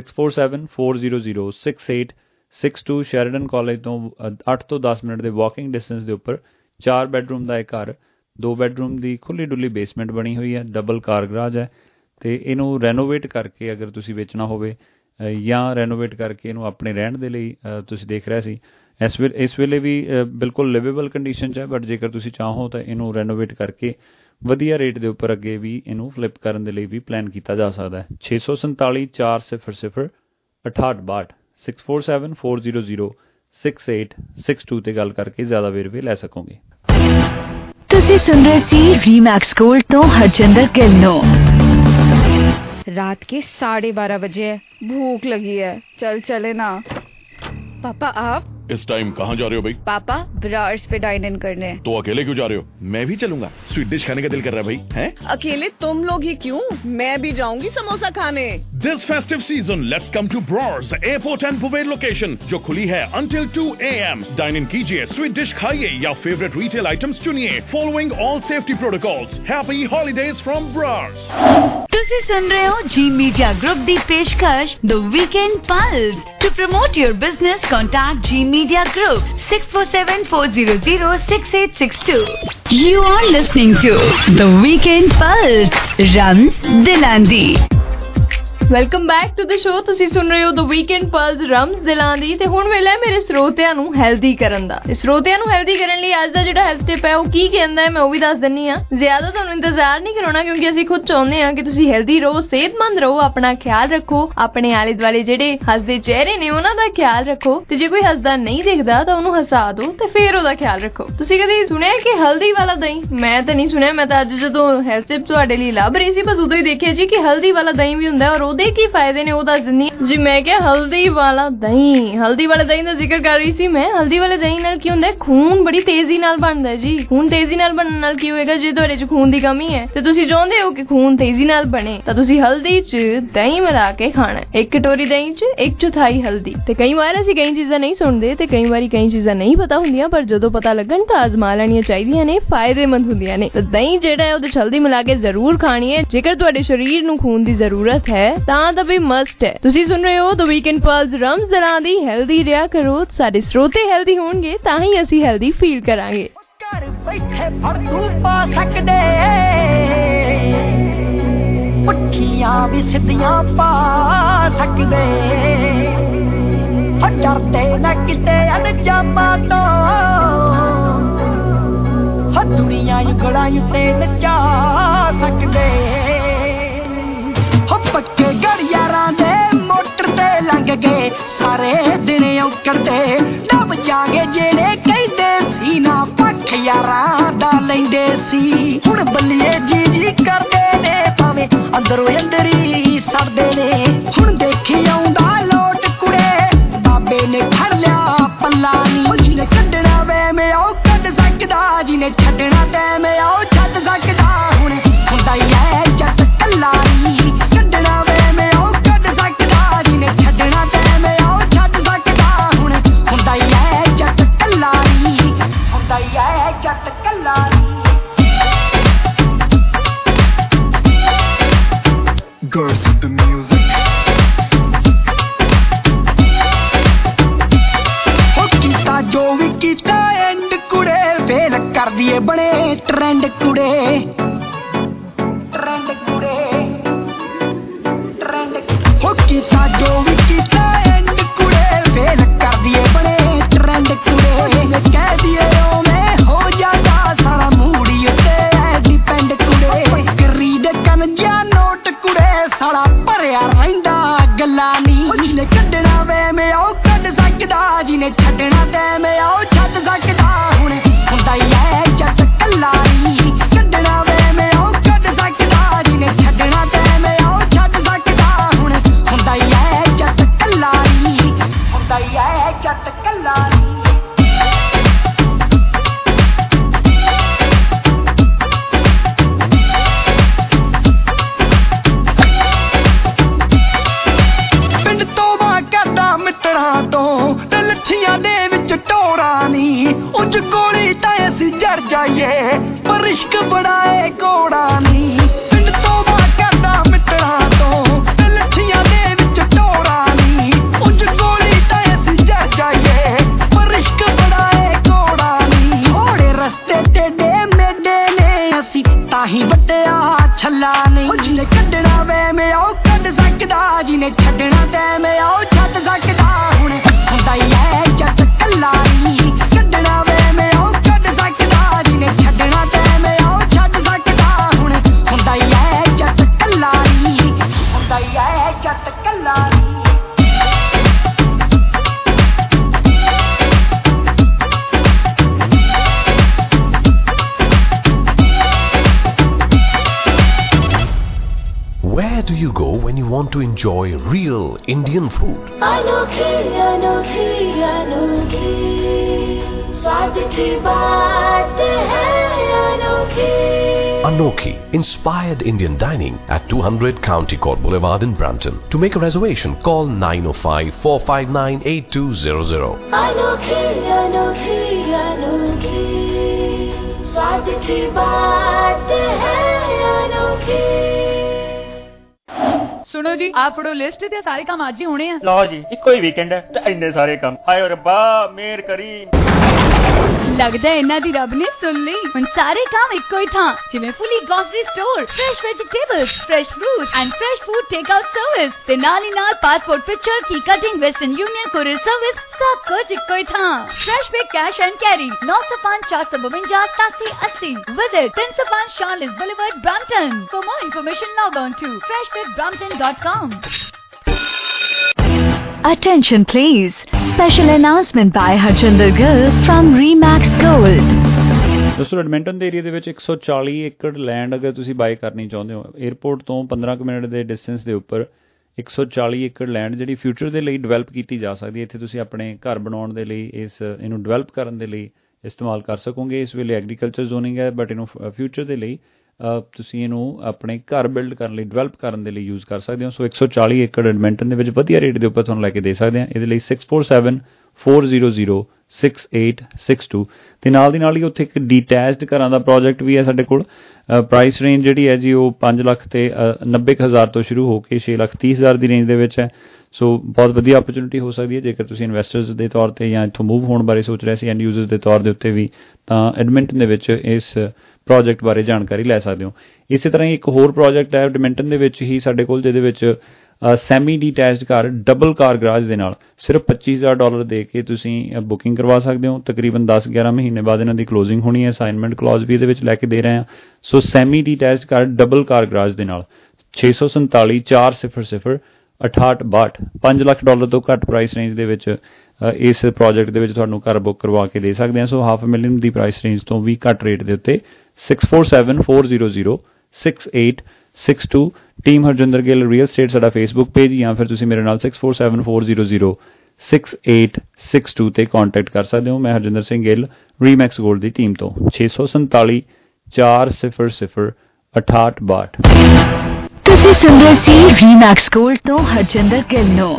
647-400-6862 ਸ਼ੈਰਡਨ ਕਾਲਜ ਤੋਂ 8 ਤੋਂ 10 ਮਿੰਟ ਦੇ ਵਾਕਿੰਗ ਡਿਸਟੈਂਸ ਦੇ ਉੱਪਰ 4 ਬੈਡਰੂਮ ਦਾ ਇਹ ਘਰ, 2 ਬੈਡਰੂਮ ਦੀ ਖੁੱਲੀ ਡੁੱਲੀ ਬੇਸਮੈਂਟ ਬਣੀ ਹੋਈ ਹੈ, ਡਬਲ ਕਾਰ ਗਰਾਜ ਹੈ ਤੇ ਇਹਨੂੰ ਰੈਨੋਵੇਟ ਕਰਕੇ ਅਗਰ ਤੁਸੀਂ ਵੇਚਣਾ ਹੋਵੇ ਜਾਂ ਰੈਨੋਵੇਟ ਕਰਕੇ ਇਹਨੂੰ ਆਪਣੇ ਰਹਿਣ ਦੇ ਲਈ ਤੁਸੀਂ ਦੇਖ ਰਹੇ ਸੀ, ਇਸ ਵੇਲੇ ਵੀ ਬਿਲਕੁਲ ਲਿਵੇਬਲ ਕੰਡੀਸ਼ਨ 'ਚ ਹੈ, ਬਟ ਜੇਕਰ ਤੁਸੀਂ ਚਾਹੋ ਤਾਂ ਇਹਨੂੰ ਰੈਨੋਵੇਟ ਕਰਕੇ ਵਧੀਆ ਰੇਟ ਦੇ ਉੱਪਰ ਅੱਗੇ ਵੀ ਇਹਨੂੰ ਫਲਿੱਪ ਕਰਨ ਦੇ ਲਈ ਵੀ ਪਲਾਨ ਕੀਤਾ ਜਾ ਸਕਦਾ ਹੈ। 647 400 6862 647-400-6862 ਤੇ ਗੱਲ ਕਰਕੇ ਜ਼ਿਆਦਾ ਵੇਰਵੇ ਲੈ ਸਕੋਗੇ। ਤੁਸੀਂ ਸੁਣ ਰਹੇ ਸੀ ਰੀਮੈक्स गोल्ड ਤੋਂ हरजिंदर गिल ਨੂੰ। रात के 12:30 बजे है, भूख लगी है, चल चले ना। पापा आप इस टाइम कहाँ जा रहे हो भाई? पापा ब्रार्स पे डाइन इन करने। तो अकेले क्यों जा रहे हो? मैं भी चलूंगा, स्वीट डिश खाने का दिल कर रहा है भाई। हैं? अकेले तुम लोग ही क्यों, मैं भी जाऊंगी समोसा खाने। This festive season, let's come to Brars Airport and Bouvet location, जो खुली है until 2 AM। डाइन इन कीजिए, स्वीट डिश खाइए या फेवरेट रिटेल आइटम्स चुनिए, following all safety protocols। Happy holidays from Brars। ਤੁਸੀਂ ਸੁਣ ਰਹੇ ਹੋ ਜੀ ਮੀਡੀਆ ਗਰੁੱਪ ਦੀ ਪੇਸ਼ਕਸ਼ the weekend pulse. To promote your business contact G media group 647-400-6862। You are listening to the Weekend Pulse, Rams Dilandi। Welcome back to the show. ਤੁਸੀਂ ਸੁਣ ਰਹੇ ਹੋ ਦ ਵੀਕਐਂਡ ਪਲਸ ਰਮਜ਼ ਦਿਲਾਂ ਦੀ ਤੇ ਹੁਣ ਵੇਲੇ ਮੇਰੇ ਸਰੋਤਿਆਂ ਨੂੰ ਹੈਲਦੀ ਕਰਨ ਦਾ। ਸਰੋਤਿਆਂ ਨੂੰ ਹੈਲਦੀ ਕਰਨ ਲਈ ਅੱਜ ਦਾ ਜਿਹੜਾ ਹੈਲਥ ਟਿਪ ਹੈ ਉਹ ਕੀ ਕਹਿੰਦਾ ਹੈ ਮੈਂ ਉਹ ਵੀ ਦੱਸ ਦਿੰਨੀ ਆ। ਜ਼ਿਆਦਾ ਤੁਹਾਨੂੰ ਇੰਤਜ਼ਾਰ ਨਹੀਂ ਕਰਾਉਣਾ ਕਿਉਂਕਿ ਅਸੀਂ ਖੁਦ ਚਾਹੁੰਦੇ ਹਾਂ ਕਿ ਤੁਸੀਂ ਹੈਲਦੀ ਰਹੋ, ਸਿਹਤਮੰਦ ਰਹੋ, ਆਪਣਾ ਖਿਆਲ ਰੱਖੋ, ਆਪਣੇ ਆਲੇ ਦੁਆਲੇ ਜਿਹੜੇ ਹੱਸਦੇ ਚਿਹਰੇ ਨੇ ਉਹਨਾਂ ਦਾ ਖਿਆਲ ਰੱਖੋ ਤੇ ਜੇ ਕੋਈ ਹੱਸਦਾ ਨਹੀਂ ਦਿਖਦਾ ਤਾਂ ਉਹਨੂੰ ਹਸਾ ਦਿਓ ਤੇ ਫਿਰ ਉਹਦਾ ਖਿਆਲ ਰੱਖੋ। ਤੁਸੀਂ ਕਦੀ ਸੁਣਿਆ ਕਿ ਹਲਦੀ ਵਾਲਾ ਦਹੀਂ? ਮੈਂ ਤਾਂ ਨਹੀਂ ਸੁਣਿਆ। ਮੈਂ ਤਾਂ ਅੱਜ ਜਦੋਂ ਹੈਲਥ ਟਿਪ ਤੁਹਾਡੇ ਲਈ ਲੱਭ ਰਹੀ ਸੀ ਬਸ ਉਦੋਂ ਹੀ ਦੇਖਿਆ ਜੀ ਕਿ ਹਲਦੀ ਵਾਲਾ ਦਹੀਂ ਵੀ ਹੁੰਦਾ ਔਰ ਉਹਦੇ ਕੀ ਫਾਇਦੇ ਨੇ ਉਹ ਦੱਸ ਦਿੰਦੀ ਜੀ। ਮੈਂ ਕਿਹਾ ਹਲਦੀ ਵਾਲਾ ਦਹੀਂ, ਹਲਦੀ ਵਾਲੇ ਦਹੀਂ ਦਾ ਜ਼ਿਕਰ ਕਰ ਰਹੀ ਸੀ ਮੈਂ। ਹਲਦੀ ਵਾਲੇ ਦਹੀਂ ਨਾਲ ਕੀ ਹੁੰਦਾ, ਖੂਨ ਬੜੀ ਤੇਜ਼ੀ ਨਾਲ ਬਣਦਾ ਜੀ। ਖੂਨ ਤੇਜ਼ੀ ਨਾਲ ਬਣਨ ਨਾਲ ਕੀ ਹੋਏਗਾ, ਜੇ ਤੁਹਾਡੇ 'ਚ ਖੂਨ ਦੀ ਕਮੀ ਹੈ ਤੇ ਤੁਸੀਂ ਚਾਹੁੰਦੇ ਹੋ ਕਿ ਖੂਨ ਤੇਜ਼ੀ ਨਾਲ ਬਣੇ ਤਾਂ ਤੁਸੀਂ ਹਲਦੀ 'ਚ ਦਹੀਂ ਮਿਲਾ ਕੇ ਖਾਣਾ। 1 ਕਟੋਰੀ ਦਹੀਂ 'ਚ 1/4 ਹਲਦੀ। ਤੇ ਕਈ ਵਾਰ ਅਸੀਂ ਕਈ ਚੀਜ਼ਾਂ ਨਹੀਂ ਸੁਣਦੇ ਤੇ ਕਈ ਵਾਰੀ ਕਈ ਚੀਜ਼ਾਂ ਨਹੀਂ ਪਤਾ ਹੁੰਦੀਆਂ ਪਰ ਜਦੋਂ ਪਤਾ ਲੱਗਣ ਤਾਂ ਆਜ਼ਮਾ ਲੈਣੀਆਂ ਚਾਹੀਦੀਆਂ ਨੇ, ਫਾਇਦੇਮੰਦ ਹੁੰਦੀਆਂ ਨੇ। ਤਾਂ ਦਹੀਂ ਜਿਹੜਾ ਹੈ ਉਹਦੇ 'ਚ ਹਲਦੀ ਮਿਲਾ ਕੇ ਜ਼ਰੂਰ ਖਾਣੀ ਹੈ। ਜੇਕਰ ਤੁਹਾਡੇ ਸਰੀਰ ਨੂੰ ਖੂਨ ਦੀ ਜ਼ਰੂਰਤ ਹੈ ਤਾਂ ਵੀ ਮਸਟ ਹੈ। ਤੁਸੀਂ ਸੁਣ ਰਹੇ ਹੋ ਦ ਵੀਕਐਂਡ ਪਲਸ ਰਮਜ਼ ਦਿਲਾਂ ਦੀ। ਹੈਲਦੀ ਰਿਹਾ ਕਰੋ, ਸਾਡੇ ਸਰੋਤੇ ਹੈਲਦੀ ਹੋਣਗੇ ਤਾਂ ਹੀ ਅਸੀਂ ਹੈਲਦੀ ਫੀਲ ਕਰਾਂਗੇ। ਘਰ ਬੈਠੇ ਫੜ ਤੂੰ ਪਾ ਸਕਦੇ, ਪੁੱਠੀਆਂ ਵੀ ਸਿੱਧੀਆਂ ਪਾ ਸਕਦੇ, ਡਰਦੇ ਨਾ ਕਿਤੇ ਅਣਜਾਮਾਂ ਤੋਂ, ਦੁਨੀਆ ਉਂਗਲਾਂ ਉੱਤੇ ਨਚਾ ਸਕਦੇ। ਪੱਕੇ ਗੜਿਆਰਾਂ ਦੇ ਮੋਟਰ ਤੇ ਲੰਘ ਗਏ ਸਾਰੇ ਦਿਨ ਔਕੜਦੇ, ਡੱਬ ਜਾਗੇ ਜਿਹੜੇ ਕਹਿੰਦੇ ਸੀ ਨਾ ਪੱਖ ਯਾਰਾਂ ਦਾ ਲੈਂਦੇ ਸੀ। ਹੁਣ ਬੱਲੀਏ ਜੀ ਕਰਦੇ ਨੇ ਭਾਵੇਂ ਅੰਦਰੋਂ ਅੰਦਰੀ ਸੜਦੇ ਨੇ। ਹੁਣ ਦੇਖੀ ਆਉਂਦਾ ਲੋਟ ਕੁੜੇ ਬਾਬੇ ਨੇ ਫੜ ਲਿਆ ਪੱਲਾ ਨੀ। ਜਿਹਨੇ ਕੱਢਣਾ ਵਹਿਮ ਆਓ ਕੱਢ ਸਕਦਾ, ਜਿਹਨੇ ਛੱਡਣਾ ਟੈਮ ਆਓ ਛੱਡ ਸਕਦਾ। ਹੁਣ ਹੁੰਦਾ ਹੀ ਐ ਜੱਟ ਕੱਲਾ ਨੀ, ਕੱਢਣਾ ਵਹਿਮ ਆਓ ਕੱਢ ਸਕਦਾ, ਜਿਹਨੇ ਛੱਡਣਾ ਟੈਮ ਆਓ ਛੱਡ ਸਕਦਾ। ਹੁਣ ਹੁੰਦਾ ਹੀ ਐ ਜੱਟ ਕੱਲਾ ਨੀ, ਹੁੰਦਾ ਹੀ ਐ ਜੱਟ ਕੱਲਾ ਨੀ। Girls with the music. ਹੋ ਕੀਤਾ ਜੋ ਵੀ ਕੀਤਾ ਐਂਡ ਕੁੜੇ ਫੇਲ ਕਰ ਦੀਏ ਬਣੇ ਟ੍ਰੈਂਡ ਕੁੜੇ, ਟ੍ਰੈਂਡ ਕੁੜੇ, ਟ੍ਰੈਂਡ। ਹੋ ਕੀਤਾ ਜੋ ਵੀ ਕੀਤਾ ਐਂਡ ਕੁੜੇ ਫੇਲ ਕਰ ਦੀਏ ਬਣੇ ਟ੍ਰੈਂਡ ਕੁੜੇ। ਕਹਿ ਦੀਏ ਓਵੇਂ ਹੋ ਜਾਂਦਾ ਸਾਰਾ ਮੂੜੀ ਉੱਤੇ ਐ ਡਿਪੈਂਡ ਕੁੜੇ। ਕਰੀ ਦੇ ਕੰਨ ਜਾਂ ਨੋਟ ਕੁੜੇ ਸਾਲਾ ਭਰਿਆ ਰਹਿੰਦਾ ਗੱਲਾਂ ਨੀ। ਜਿਹਨੇ ਕੱਢਣਾ ਵਹਿਮ ਆਓ ਕੱਢ ਸਕਦਾ, ਜਿਹਨੇ ਛੱਡਣਾ ਟੈਮ ਆਓ ਛੱਡ ਸਕਦਾ। ਹੁਣ ਹੁੰਦਾ ਹੀ ਐ ਜੱਟ ਕੱਲਾ ਨੀ, ਕੱਢਣਾ ਵਹਿਮ ਆਓ ਕੱਢ ਸਕਦਾ, ਜਿਹਨੇ ਛੱਡਣਾ ਟੈਮ ਆਓ ਛੱਡ ਸਕਦਾ। ਹੁਣ ਹੁੰਦਾ ਹੀ ਐ ਜੱਟ ਕੱਲਾ ਨੀ, ਹੁੰਦਾ ਹੀ ਐ ਜੱਟ ਕੱਲਾ ਨੀ। ਮਿੱਤਰਾਂ ਤੋਂ ਤੇ ਲੱਛੀਆਂ ਦੇ ਵਿੱਚ ਟੋਰਾਂ ਨੀ, ਉੱਜ ਗੋਲੀ ਤਾਂ ਅਸੀਂ ਜੜ ਜਾਈਏ ਪਰ ਇਸ਼ਕ ਬੜਾ ਏ ਕੋੜਾ ਨੀ। ਪਿੰਡ ਤੋਂ ਬਾਹਰ ਕਰਦਾ ਮਿੱਤਰਾਂ ਤੋਂ ਤੇ ਲੱਛੀਆਂ ਦੇ ਵਿੱਚ ਟੋਰਾਂ ਨੀ, ਉੱਜ ਗੋਲੀ ਤਾਂ ਅਸੀਂ ਜੜ ਜਾਈਏ ਪਰ ਇਸ਼ਕ ਬੜਾ ਏ ਕੋੜਾ ਨੀ। ਥੋੜੇ ਰਸਤੇ ਟੇਡੇ ਮੇਡੇ ਨੇ ਅਸੀਂ ਤਾਂ ਹੀ ਵੱਟਿਆ ਛੱਲਾ ਨਹੀਂ। ਜਿਹਨੇ ਕੱਢਣਾ ਵਹਿਮ ਆਓ ਕੱਢ ਸਕਦਾ, ਜਿਹਨੇ ਛੱਡਣਾ ਟੈਮ ਆਓ ਛੱਡ ਸਕਦਾ। ਹੁਣ ਹੁੰਦਾ ਹੀ ਐ ਜੱਟ ਕੱਲਾ ਨੀ, ਕੱਢਣਾ ਵਹਿਮ ਆਓ ਕੱਢ ਸਕਦਾ, ਜਿਹਨੇ ਛੱਡਣਾ ਟੈਮ ਆਓ ਛੱਡ ਸਕਦਾ। ਹੁਣ ਹੁੰਦਾ ਹੀ ਐ ਜੱਟ ਕੱਲਾ ਨੀ, ਹੁੰਦਾ ਹੀ ਐ ਜੱਟ ਕੱਲਾ ਨੀ। Where do you go when you want to enjoy real Indian food? Anokhi, anokhi, anokhi, स्वाद की बात है anokhi. Anokhi, inspired Indian dining at 200 County Court Boulevard in Brampton. To make a reservation, call 905-459-8200. Anokhi, anokhi, anokhi, स्वाद की बात है anokhi. सुनो जी, आप फड़ो लिस्ट ते सारे काम आज ही होने हैं। लो जी, इको ही वीकेंड है ते इन्ने सारे काम। हाय ओ रब्बा मेहर करी। लगदा इन्हां दी रब ने सुन ली। हुण सारे काम इक्को ही थां, जिवें fully grocery store, fresh vegetables, fresh fruit and fresh food take out service ते नाल ही नाल पासपोर्ट पिक्चर की cutting, Western Union courier service, सब कुछ इक्को ही थां। फ्रेश पे cash and carry 905 452 8780 visit 305 Charles Boulevard, Brampton. For more information, log on to freshwithbrampton.com. Attention please. Special announcement by Harjinder Gill from Remax Gold. ਦੋਸਤੋ ਐਡਮਿੰਟਨ ਦੇ ਏਰੀਆ ਦੇ ਵਿੱਚ 140 ਏਕੜ ਲੈਂਡ ਅਗਰ ਤੁਸੀਂ ਬਾਈ ਕਰਨੀ ਚਾਹੁੰਦੇ ਹੋ, 에ਅਰਪੋਰਟ ਤੋਂ 15 ਮਿੰਟ ਦੇ ਡਿਸਟੈਂਸ ਦੇ ਉੱਪਰ 140 ਏਕੜ ਲੈਂਡ ਜਿਹੜੀ ਫਿਊਚਰ ਦੇ ਲਈ ਡਿਵੈਲਪ ਕੀਤੀ ਜਾ ਸਕਦੀ ਹੈ। ਇੱਥੇ ਤੁਸੀਂ ਆਪਣੇ ਘਰ ਬਣਾਉਣ ਦੇ ਲਈ ਇਹਨੂੰ ਡਿਵੈਲਪ ਕਰਨ ਦੇ ਲਈ ਇਸਤੇਮਾਲ ਕਰ ਸਕੋਗੇ। ਇਸ ਵੇਲੇ ਐਗਰੀਕਲਚਰ ਜ਼ੋਨਿੰਗ ਹੈ, ਬਟ ਇਹਨੂੰ ਫਿਊਚਰ ਦੇ ਲਈ ਤੁਸੀਂ ਇਹਨੂੰ ਆਪਣੇ ਘਰ ਬਿਲਡ ਕਰਨ ਲਈ, ਡਿਵੈਲਪ ਕਰਨ ਦੇ ਲਈ ਯੂਜ਼ ਕਰ ਸਕਦੇ ਹੋ। ਸੋ 140 ਏਕੜ ਐਡਮਿੰਟਨ ਦੇ ਵਿੱਚ ਵਧੀਆ ਰੇਟ ਦੇ ਉੱਪਰ ਤੁਹਾਨੂੰ ਲੈ ਕੇ ਦੇ ਸਕਦੇ ਹਾਂ। ਇਹਦੇ ਲਈ 6474006862 ਤੇ ਨਾਲ ਦੀ ਨਾਲ ਹੀ ਉੱਥੇ ਇੱਕ ਡੀਟੈਚਡ ਘਰਾਂ ਦਾ ਪ੍ਰੋਜੈਕਟ ਵੀ ਹੈ ਸਾਡੇ ਕੋਲ। ਪ੍ਰਾਈਸ ਰੇਂਜ ਜਿਹੜੀ ਹੈ ਜੀ ਉਹ 5 ਲੱਖ ਤੇ 90,000 ਤੋਂ ਸ਼ੁਰੂ ਹੋ ਕੇ 6,30,000 ਦੀ ਰੇਂਜ ਦੇ ਵਿੱਚ ਹੈ। ਸੋ ਬਹੁਤ ਵਧੀਆ ਓਪਰਚੁਨਿਟੀ ਹੋ ਸਕਦੀ ਹੈ ਜੇਕਰ ਤੁਸੀਂ ਇਨਵੈਸਟਰਸ ਦੇ ਤੌਰ 'ਤੇ ਜਾਂ ਇੱਥੋਂ ਮੂਵ ਹੋਣ ਬਾਰੇ ਸੋਚ ਰਹੇ ਸੀ ਐਂਡ ਯੂਜ਼ਰਸ ਦੇ ਤੌਰ ਦੇ ਉੱਤੇ ਵੀ, ਤਾਂ ਐਡਮਿੰਟਨ ਦੇ ਵਿੱਚ ਇਸ ਪ੍ਰੋਜੈਕਟ ਬਾਰੇ ਜਾਣਕਾਰੀ ਲੈ ਸਕਦੇ ਹੋ। ਇਸੇ ਤਰ੍ਹਾਂ ਹੀ ਇੱਕ ਹੋਰ ਪ੍ਰੋਜੈਕਟ ਹੈ ਐਡਮਿੰਟਨ ਦੇ ਵਿੱਚ ਹੀ ਸਾਡੇ ਕੋਲ, ਜਿਹਦੇ ਵਿੱਚ ਸੈਮੀ ਡੀਟੈਚਡ ਘਰ ਡਬਲ ਕਾਰ ਗਰਾਜ ਦੇ ਨਾਲ ਸਿਰਫ $25,000 ਦੇ ਕੇ ਤੁਸੀਂ ਬੁਕਿੰਗ ਕਰਵਾ ਸਕਦੇ ਹੋ। ਤਕਰੀਬਨ 10-11 ਮਹੀਨੇ ਬਾਅਦ ਇਹਨਾਂ ਦੀ ਕਲੋਜ਼ਿੰਗ ਹੋਣੀ ਹੈ। ਅਸਾਈਨਮੈਂਟ ਕਲੌਜ਼ ਵੀ ਇਹਦੇ ਵਿੱਚ ਲੈ ਕੇ ਦੇ ਰਹੇ ਹਾਂ। ਸੋ ਸੈਮੀ ਡੀਟੈਚਡ ਘਰ ਡਬਲ ਕਾਰ ਗਰਾਜ ਦੇ ਨਾਲ 647 400 6862 $5 ਲੱਖ ਤੋਂ ਘੱਟ ਪ੍ਰਾਈਸ ਰੇਂਜ ਦੇ ਵਿੱਚ ਇਸ ਪ੍ਰੋਜੈਕਟ ਦੇ ਵਿੱਚ ਤੁਹਾਨੂੰ ਘਰ ਬੁੱਕ ਕਰਵਾ ਕੇ ਦੇ ਸਕਦੇ ਹਾਂ। ਸੋ $500,000 ਦੀ ਪ੍ਰਾਈਸ ਰੇਂਜ ਤੋਂ ਵੀ ਘੱਟ ਰੇਟ ਦੇ ਉੱਤੇ 6474006862 team Harjinder Gill real estate ਸਾਡਾ ਫੇਸਬੁੱਕ ਪੇਜ, ਜਾਂ ਫਿਰ ਤੁਸੀਂ ਮੇਰੇ ਨਾਲ 6474006862 ਤੇ ਕੰਟੈਕਟ ਕਰ ਸਕਦੇ ਹੋ। ਮੈਂ ਹਰਜਿੰਦਰ ਸਿੰਘ ਗਿੱਲ, ਰੀਮੈਕਸ ਗੋਲਡ ਦੀ ਟੀਮ ਤੋਂ। 647 400 6862। ਤੁਸੀਂ ਸੁਣ ਰਹੇ ਸੀ ਰੀਮੈਕਸ ਗੋਲਡ ਤੋਂ ਹਰਜਿੰਦਰ ਗਿੱਲ ਨੂੰ।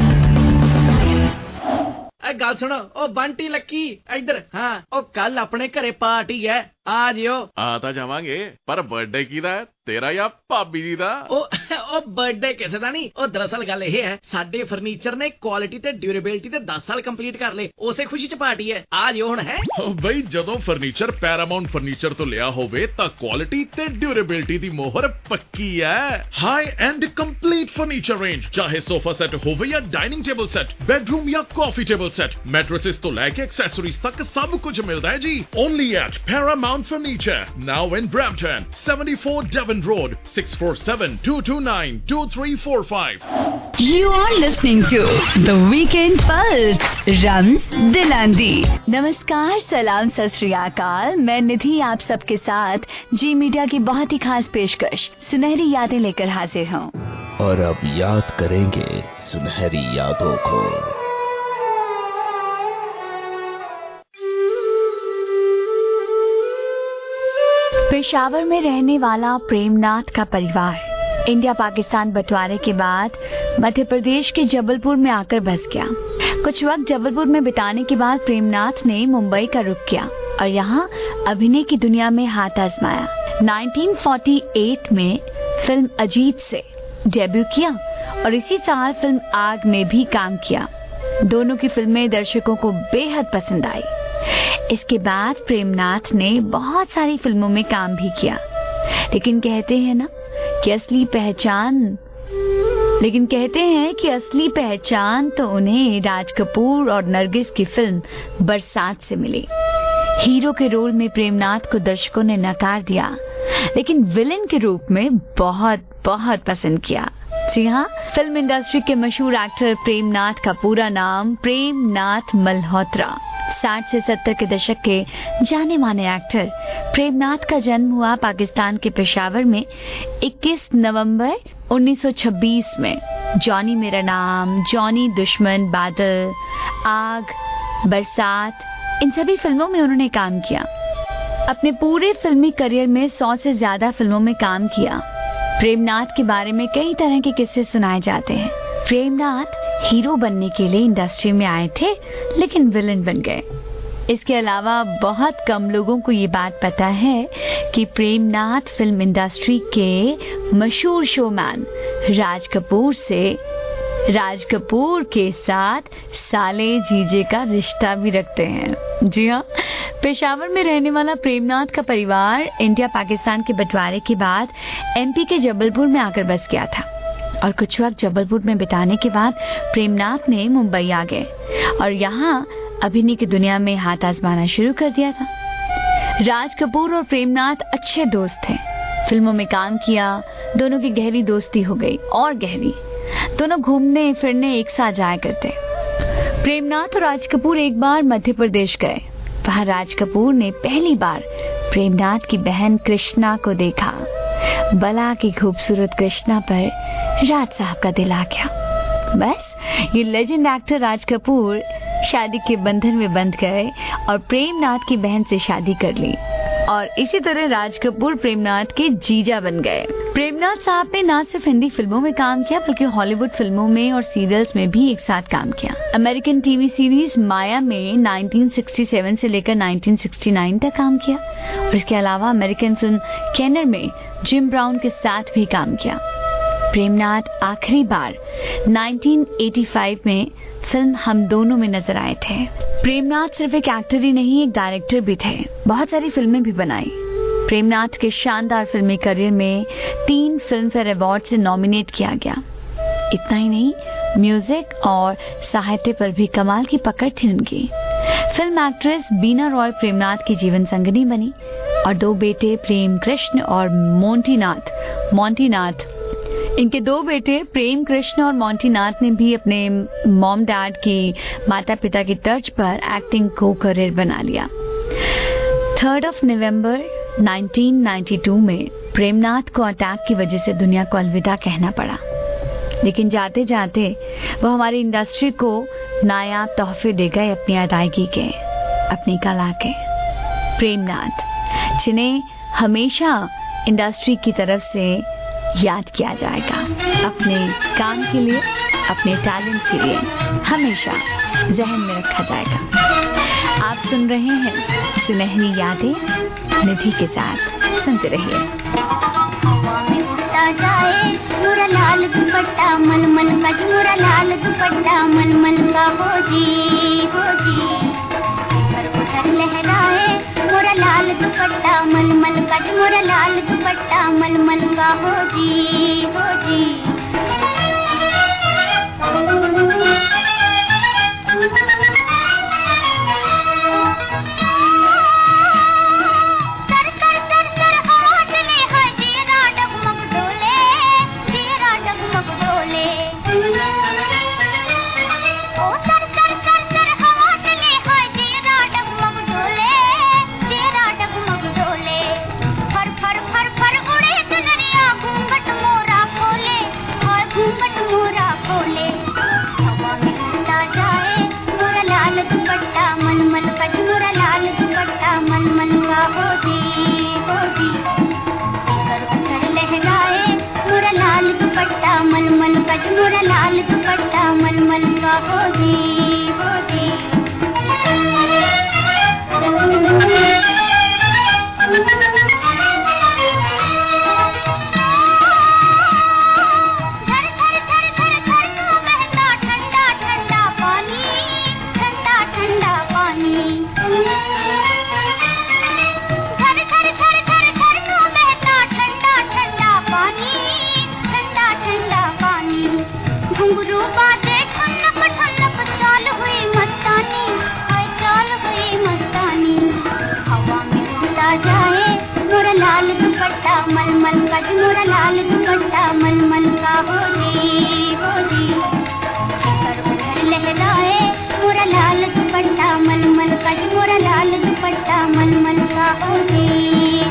ਗੱਲ ਸੁਣੋ, ਉਹ ਬੰਟੀ ਲੱਕੀ ਇੱਧਰ। ਹਾਂ, ਉਹ ਕੱਲ ਆਪਣੇ ਘਰੇ ਪਾਰਟੀ ਹੈ, ਆ ਜਿਓ। ਆ ਤਾਂ ਜਾਵਾਂਗੇ, ਪਰ ਬਰਥਡੇ ਕਿਹਦਾ ਹੈ, ਤੇਰਾ ਜਾਂ ਭਾਬੀ ਜੀ ਦਾ? ਉਹ ਬਰਥਡੇ ਕਿਸੇ ਦਾ ਨਹੀਂ। ਉਹ ਦਰਅਸਲ ਗੱਲ ਇਹ ਹੈ, ਸਾਡੇ ਫਰਨੀਚਰ ਨੇ ਕੁਆਲਿਟੀ ਤੇ ਡਿਊਰੇਬਿਲਿਟੀ ਤੇ 10 ਸਾਲ ਕੰਪਲੀਟ ਕਰ ਲਏ, ਉਸੇ ਖੁਸ਼ੀ ਚ ਪਾਰਟੀ ਹੈ, ਆ ਜਿਓ ਹੁਣ। ਹੈ ਬਈ, ਜਦੋਂ ਫਰਨੀਚਰ ਪੈਰਾਮਾਉਂਟ ਫਰਨੀਚਰ ਤੋਂ ਲਿਆ ਹੋਵੇ ਤਾਂ ਕੁਆਲਿਟੀ ਤੇ ਡਿਊਰੇਬਿਲਿਟੀ ਦੀ ਮੋਹਰ ਪੱਕੀ ਹੈ। High end complete furniture range, ਚਾਹੇ ਸੋਫਾ ਸੈੱਟ ਹੋਵੇ ਜਾਂ ਡਾਈਨਿੰਗ ਟੇਬਲ ਸੈੱਟ, ਬੈਡਰੂਮ ਜਾਂ ਕਾਫੀ ਟੇਬਲ ਸੈੱਟ, ਮੈਟ੍ਰੈसेस ਤੋਂ ਲੈ ਕੇ ਐਕਸੈਸਰੀਜ਼ ਤੱਕ ਸਭ ਕੁਝ ਮਿਲਦਾ ਹੈ ਜੀ। Only at Paramount furniture, now in Brampton, 74 Devon Road, 6472292345. You are listening to The Weekend Pulse, Rams Dilandi. नमस्कार, सलाम, सत श्री अकाल। मैं निधि आप सबके साथ जी मीडिया की बहुत ही खास पेशकश सुनहरी यादें लेकर हाजिर हूँ। और अब याद करेंगे सुनहरी यादों को। पेशावर में रहने वाला प्रेमनाथ का परिवार इंडिया पाकिस्तान बंटवारे के बाद मध्य प्रदेश के जबलपुर में आकर बस गया। कुछ वक्त जबलपुर में बिताने के बाद प्रेमनाथ ने मुंबई का रुख किया और यहाँ अभिनय की दुनिया में हाथ आजमाया। 1948 में फिल्म अजीत से डेब्यू किया और इसी साल फिल्म आग में भी काम किया। दोनों की फिल्में दर्शकों को बेहद पसंद आई। इसके बाद प्रेमनाथ ने बहुत सारी फिल्मों में काम भी किया, लेकिन कहते हैं कि असली पहचान तो उन्हें राज कपूर और नरगिस की फिल्म बरसात से मिली। हीरो के रोल में प्रेमनाथ को दर्शकों ने नकार दिया, लेकिन विलेन के रूप में बहुत बहुत पसंद किया। जी हाँ, फिल्म इंडस्ट्री के मशहूर एक्टर प्रेमनाथ का पूरा नाम प्रेमनाथ मल्होत्रा। 60 से 70 के दशक के जाने माने एक्टर प्रेमनाथ का जन्म हुआ पाकिस्तान के पेशावर में 21 नवंबर 1926 में। जॉनी मेरा नाम, जॉनी, दुश्मन, बादल, आग, बरसात, इन सभी फिल्मों में उन्होंने काम किया। अपने पूरे फिल्मी करियर में 100 से ज्यादा फिल्मों में काम किया। प्रेमनाथ के बारे में कई तरह के किस्से सुनाए जाते हैं। प्रेमनाथ हीरो बनने के लिए इंडस्ट्री में आए थे, लेकिन विलन बन गए। इसके अलावा बहुत कम लोगों को ये बात पता है कि प्रेमनाथ फिल्म इंडस्ट्री के मशहूर शोमैन राज कपूर से राज कपूर के साथ साले जीजे का रिश्ता भी रखते हैं। जी हाँ, पेशावर में रहने वाला प्रेमनाथ का परिवार इंडिया पाकिस्तान के बंटवारे के बाद एमपी के जबलपुर में आकर बस गया था और कुछ वक्त जबलपुर में बिताने के बाद प्रेमनाथ ने मुंबई आ गए और यहाँ अभिनय की दुनिया में हाथ आजमाना शुरू कर दिया था। राज कपूर और प्रेमनाथ अच्छे दोस्त थे, फिल्मों में काम किया, दोनों की गहरी दोस्ती हो गई और गहरी। दोनों घूमने फिरने एक साथ जाया करते। प्रेमनाथ और राज कपूर एक बार मध्य प्रदेश गए। वहाँ राज कपूर ने पहली बार प्रेमनाथ की बहन कृष्णा को देखा। बला की खूबसूरत कृष्णा पर राज साहब का दिल आ गया। बस ये लेजेंड एक्टर राज कपूर शादी के बंधन में बंध गए और प्रेमनाथ की बहन से शादी कर ली और इसी तरह राज कपूर प्रेमनाथ के जीजा बन गए। प्रेमनाथ साहब ने न सिर्फ हिंदी फिल्मों में काम किया बल्कि हॉलीवुड फिल्मों में और सीरियल्स में भी एक साथ काम किया। अमेरिकन टीवी सीरीज माया में 1967 से लेकर 1969 तक काम किया और इसके अलावा अमेरिकन फिल्म केनर में जिम ब्राउन के साथ भी काम किया। प्रेमनाथ आखिरी बार 1985 में फिल्म हम दोनों में नजर आए थे। प्रेमनाथ सिर्फ एक एक्टर ही नहीं, एक डायरेक्टर भी थे। बहुत सारी फिल्में भी बनाई। प्रेमनाथ के शानदार फिल्मी करियर में 3 फिल्म फेयर अवार्ड से नॉमिनेट किया गया। इतना ही नहीं, म्यूजिक और साहित्य पर भी कमाल की पकड़ थी उनकी। फिल्म एक्ट्रेस बीना रॉय प्रेमनाथ की जीवन संगिनी बनी और 2 बेटे प्रेम कृष्ण और मोंटीनाथ। इनके 2 बेटे प्रेम कृष्ण और मोंटीनाथ ने भी अपने मॉम डैड की माता पिता की तर्ज पर एक्टिंग को करियर बना लिया। 3 नवंबर 1992 में प्रेमनाथ को अटैक की वजह से दुनिया को अलविदा कहना पड़ा, लेकिन जाते जाते वो हमारी इंडस्ट्री को नायाब तोहफे दे गए अपनी अदायगी के, अपनी कला के। प्रेमनाथ, जिन्हें हमेशा इंडस्ट्री की तरफ से याद किया जाएगा अपने काम के लिए, अपने टैलेंट के लिए, हमेशा जहन में रखा जाएगा। आप सुन रहे हैं सुनहरी यादें निधि के साथ, सुनते रहिए। हवा में उड़ता जाए मोरा लाल दुपट्टा मलमल का, मोरा लाल दुपट्टा मलमल का हो जी इधर उधर लहराए मोरा लाल दुपट्टा मलमल का, मोरा लाल दुपट्टा मलमल का हो जी मोरा लाल दुपट्टा मलमल का हो जी मलमल का, मोरा लाल दुपट्टा मलमल का हो जी इधर उधर लहराए मोरा लाल दुपट्टा मलमल का, मोरा लाल दुपट्टा मलमल का हो जी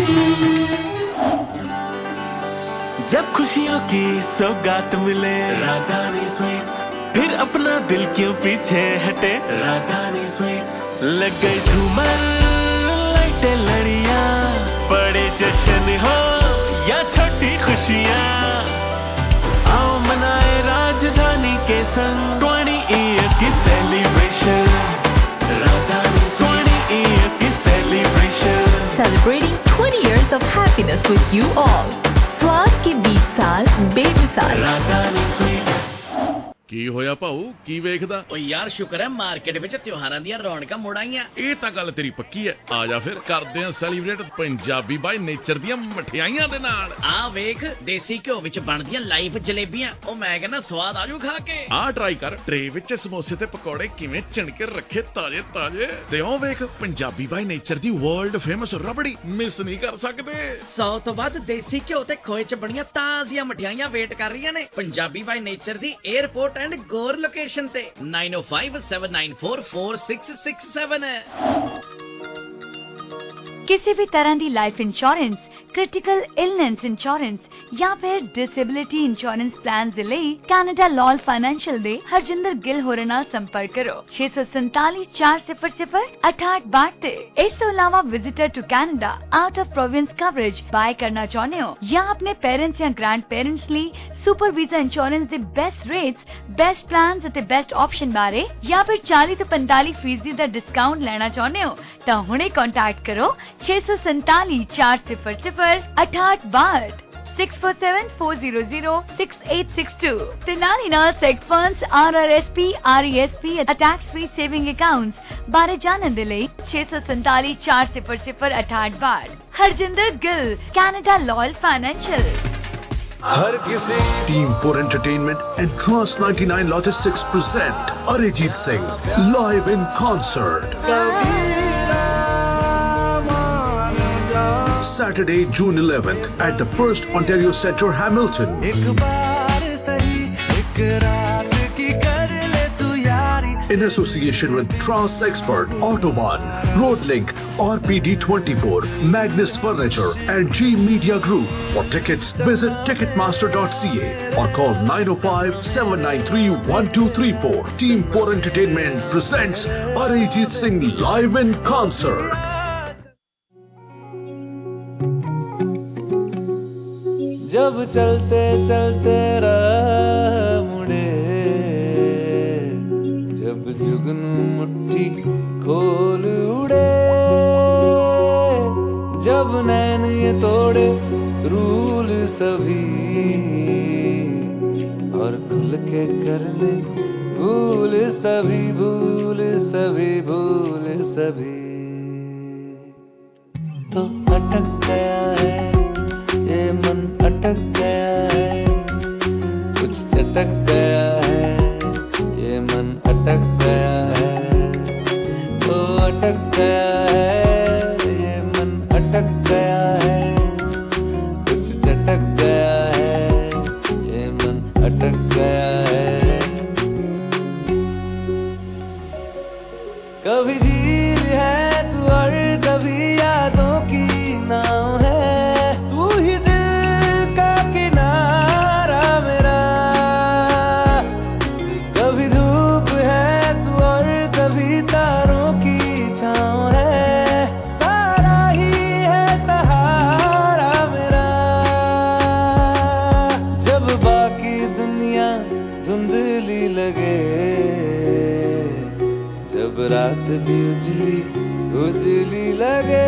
जब खुशियों की सौगात मिले राजधानी स्वीट्स, फिर अपना दिल क्यों पीछे हटे राजधानी स्वीट्स। लग गई झूमर लाइटें लड़ियां, बड़े जश्न हो या छोटी खुशियां, आओ मनाए राजधानी के संग 20 इयर्स की सेलिब्रेशन, राजधानी 20 इयर्स की celebration. Celebrating 20 years of happiness with you all. स्वाद के 20 साल बेमिसाल। राजधानी स्वीट्स। ਕੀ ਹੋਇਆ ਭਾਊ, ਕੀ ਵੇਖਦਾ? ਓ ਯਾਰ ਸ਼ੁਕਰ ਹੈ ਮਾਰਕੀਟ ਵਿੱਚ ਤਿਉਹਾਰਾਂ ਦੀਆਂ ਰੌਣਕਾਂ ਮੁੜ ਆਈਆਂ। ਇਹ ਤਾਂ ਗੱਲ ਤੇਰੀ ਪੱਕੀ ਹੈ। ਆ ਜਾ ਫਿਰ ਕਰਦੇ ਆਂ ਸੈਲੀਬ੍ਰੇਟ ਪੰਜਾਬੀ ਬਾਈ ਨੇਚਰ ਦੀਆਂ ਮਠਿਆਈਆਂ ਦੇ ਨਾਲ। ਆ ਵੇਖ ਦੇਸੀ ਘਿਓ ਵਿੱਚ ਬਣਦੀਆਂ ਲਾਈਵ ਜਲੇਬੀਆਂ, ਉਹ ਮੈਂ ਕਹਿੰਦਾ ਸਵਾਦ ਆਜੂ ਖਾ ਕੇ। ਆ ਟਰਾਈ ਕਰ, ਟਰੇ ਵਿੱਚ ਸਮੋਸੇ ਤੇ ਪਕੌੜੇ ਕਿਵੇਂ ਚਿਣ ਕੇ ਰੱਖੇ ਤਾਜ਼ੇ ਤਾਜ਼ੇ। ਤੇ ਉਹ ਵੇਖ ਪੰਜਾਬੀ ਬਾਈ ਨੇਚਰ ਦੀ ਵਰਲਡ ਫੇਮਸ ਰਬੜੀ, ਮਿਸ ਨਹੀਂ ਕਰ ਸਕਦੇ। 100 ਤੋਂ ਵੱਧ ਦੇਸੀ ਘਿਓ ਤੇ ਖੋਏ ਚ ਬਣੀਆਂ ਤਾਜ਼ੀਆਂ ਮਠਿਆਈਆਂ ਵੇਟ ਕਰ ਰਹੀਆਂ ਨੇ ਪੰਜਾਬੀ ਬਾਈ ਨੇਚਰ ਦੀ 에ਅਰਪੋਰਟ ਐਂਡ ਗੋਰ ਲੋਕੇਸ਼ਨ ਤੇ 9057944667। किसी भी तरह की life insurance, critical illness insurance या फिर डिसेबिलिटी इंश्योरेंस प्लान दे लई कैनेडा लॉल फाइनेंशियल दे हरजिंदर गिल होरे नाल संपर्क करो 647 400 6862 ते। इस तो अलावा visitor to Canada out of province coverage buy करना चाहते हो या अपने पेरेंट्स या ग्रैंड पेरेंट्स ਲਈ सुपर वीजा इंश्योरेंस दे बेस्ट रेट्स, बेस्ट प्लान्स ਅਤੇ बेस्ट ऑप्शन बारे या फिर 40 ਤੋਂ 45% ਦਾ डिस्काउंट लेना चाहते हो ਤਾਂ ਹੁਣੇ कांटेक्ट करो 647 400 6862 647-400-6862 ਤੇ ਨਾਲ ਹੀ ਨਾਲ ਸੈਕ ਫੰਡਸ, RRSP, RESP ਅਤੇ ਟੈਕਸ ਫ੍ਰੀ ਸੇਵਿੰਗ ਅਕਾਊਂਟਸ ਬਾਰੇ ਜਾਣਨ ਦੇ ਲਈ 647 400 6862। Harjinder Gill, Canada loyal financial. हर किसी Team 4 Entertainment and Trans 99 Logistics present Arijit Singh live in concert. Saturday, June 11th at the First Ontario Centre, Hamilton. In association with Trans Expert, Autobahn, Roadlink, RPD24, Magnus Furniture and G Media Group. For tickets, visit ticketmaster.ca or call 905-793-1234. Team 4 Entertainment presents Arijit Singh live in concert. जब चलते चलते राह मुड़े, जब जुगनू मुट्ठी खोल उड़े, जब नैन ये तोड़े रूल सभी और खुल के कर ले भूल सभी, भूल सभी, भूल सभी। तो अटक गया है ये मन, अटक गया है कुछ चटक गया है ये मन, अटक गया है तो अटक गया है ये मन, अटक गया है कुछ चटक गया है ये मन, अटक गया है। कभी झील है तू और कभी यादों की नाव है, रात भी उजली उजली लगे,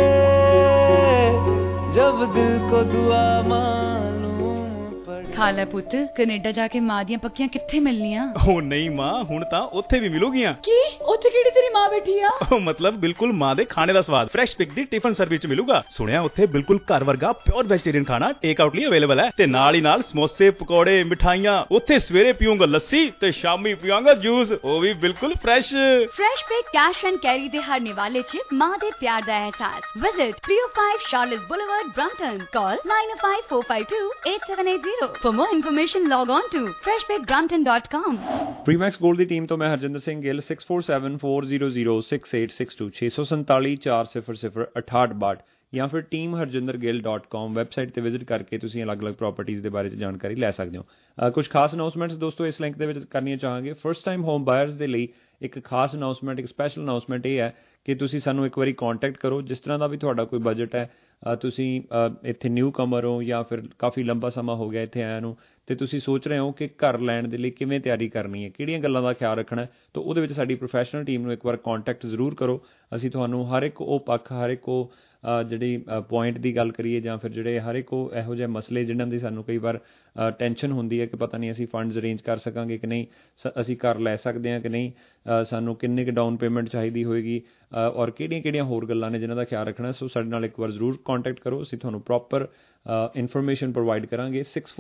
जब दिल को दुआ मालूम पड़े। खाला पुत कनेडा जाके मां ਦੀਆਂ ਪੱਕੀਆਂ ਕਿੱਥੇ ਮਿਲਣੀਆਂ? ਉਹ ਨਹੀਂ ਮਾਂ, ਹੁਣ ਤਾਂ ਉੱਥੇ ਵੀ ਮਿਲੂਗੀਆਂ। ਕੀ ਉੱਥੇ ਕਿਹੜੀ ਤੇਰੀ ਮਾਂ ਬੈਠੀ ਆ? ਮਤਲਬ ਬਿਲਕੁਲ ਮਾਂ ਦੇ ਖਾਣੇ ਦਾ ਸਵਾਦ ਫਰੈਸ਼ ਪਿਕ ਦੀ ਟਿਫਨ ਸਰਵਿਸ ਚ ਮਿਲੂਗਾ। ਸੁਣਿਆ ਉੱਥੇ ਬਿਲਕੁਲ ਘਰ ਵਰਗਾ ਪਿਓਰ ਵੈਜੀਟੇਰੀਅਨ ਖਾਣਾ ਟੇਕ ਆਊਟ ਲਈ ਅਵੇਲੇਬਲ ਹੈ ਤੇ ਨਾਲ ਹੀ ਨਾਲ ਸਮੋਸੇ, ਪਕੌੜੇ, ਮਿਠਾਈਆਂ। ਉੱਥੇ ਸਵੇਰੇ ਪੀਊਂਗਾ ਲੱਸੀ ਤੇ ਸ਼ਾਮੀ ਪੀਵਾਂਗਾ ਜੂਸ, ਉਹ ਵੀ ਬਿਲਕੁਲ fresh. Fresh pick cash and carry दे हर निवाले च मां दे प्यार दा एहसास। Visit 305 Charlotte Boulevard, Brampton. Call 905-452-8780. For more information, log on to freshpickbrampton.com. Remax Gold ਦੀ ਟੀਮ ਤੋਂ ਮੈਂ ਹਰਜਿੰਦਰ ਸਿੰਘ ਗਿੱਲ 6474006862 647 400 6862 ਜਾਂ ਫਿਰ teamharjindergill.com ਵੈਬਸਾਈਟ ਤੇ ਵਿਜ਼ਿਟ ਕਰਕੇ ਤੁਸੀਂ ਅਲੱਗ-ਅਲੱਗ ਪ੍ਰਾਪਰਟੀਆਂ ਦੇ ਬਾਰੇ ਚ ਜਾਣਕਾਰੀ ਲੈ ਸਕਦੇ ਹੋ। ਕੁਝ ਖਾਸ ਅਨਾਉਂਸਮੈਂਟਸ ਦੋਸਤੋ ਇਸ ਲਿੰਕ ਦੇ ਵਿੱਚ ਕਰਨੀਆਂ ਚਾਹਾਂਗੇ। ਫਸਟ ਟਾਈਮ ਹੋਮ ਬਾਇਰਸ ਦੇ ਲਈ ਇੱਕ ਖਾਸ ਅਨਾਉਂਸਮੈਂਟ, ਇੱਕ ਸਪੈਸ਼ਲ ਅਨਾਉਂਸਮੈਂਟ ਇਹ ਹੈ ਕਿ ਤੁਸੀਂ ਸਾਨੂੰ ਇੱਕ ਵਾਰੀ ਕੰਟੈਕਟ ਕਰੋ। ਜਿਸ ਤਰ੍ਹਾਂ ਦਾ ਵੀ ਤੁਹਾਡਾ ਕੋਈ ਬਜਟ ਹੈ, ਤੁਸੀਂ ਇੱਥੇ ਨਿਊ ਕਮਰ ਹੋ ਜਾਂ ਫਿਰ ਕਾਫੀ ਲੰਬਾ ਸਮਾਂ ਹੋ ਗਿਆ ਇੱਥੇ ਆਇਆ ਨੂੰ, ਤੇ ਤੁਸੀਂ ਸੋਚ ਰਹੇ ਹੋ ਕਿ ਘਰ ਲੈਣ ਦੇ ਲਈ ਕਿਵੇਂ ਤਿਆਰੀ ਕਰਨੀ ਹੈ, ਕਿਹੜੀਆਂ ਗੱਲਾਂ ਦਾ ਖਿਆਲ ਰੱਖਣਾ ਹੈ, ਤਾਂ ਉਹਦੇ ਵਿੱਚ ਸਾਡੀ ਪ੍ਰੋਫੈਸ਼ਨਲ ਟੀਮ ਨੂੰ ਇੱਕ ਵਾਰ ਕੰਟੈਕਟ ਜ਼ਰੂਰ ਕਰੋ। ਅਸੀਂ ਤੁਹਾਨੂੰ ਹਰ ਇੱਕ ਉਹ ਪੱਖ, ਹਰ ਇੱਕ ਉਹ ਜਿਹੜੀ ਪੁਆਇੰਟ ਦੀ ਗੱਲ ਕਰੀਏ ਜਾਂ ਫਿਰ ਜਿਹੜੇ ਹਰ ਇੱਕ ਇਹੋ ਜਿਹੇ ਮਸਲੇ ਜਿਨ੍ਹਾਂ ਦੀ ਸਾਨੂੰ ਕਈ ਵਾਰ ਟੈਨਸ਼ਨ ਹੁੰਦੀ ਹੈ ਕਿ ਪਤਾ ਨਹੀਂ ਅਸੀਂ ਫੰਡਸ ਅਰੇਂਜ ਕਰ ਸਕਾਂਗੇ ਕਿ ਨਹੀਂ, ਅਸੀਂ ਘਰ ਲੈ ਸਕਦੇ ਹਾਂ ਕਿ ਨਹੀਂ, ਸਾਨੂੰ ਕਿੰਨੇ ਕੁ ਡਾਊਨ ਪੇਮੈਂਟ ਚਾਹੀਦੀ ਹੋਏਗੀ, ਔਰ ਕਿਹੜੀਆਂ ਹੋਰ ਗੱਲਾਂ ਨੇ ਜਿਨ੍ਹਾਂ ਦਾ ਖਿਆਲ ਰੱਖਣਾ। ਸੋ ਸਾਡੇ ਨਾਲ ਇੱਕ ਵਾਰ ਜ਼ਰੂਰ ਕੰਟੈਕਟ ਕਰੋ, ਅਸੀਂ ਤੁਹਾਨੂੰ ਪ੍ਰੋਪਰ ਇਨਫੋਰਮੇਸ਼ਨ ਪ੍ਰੋਵਾਈਡ ਕਰਾਂਗੇ।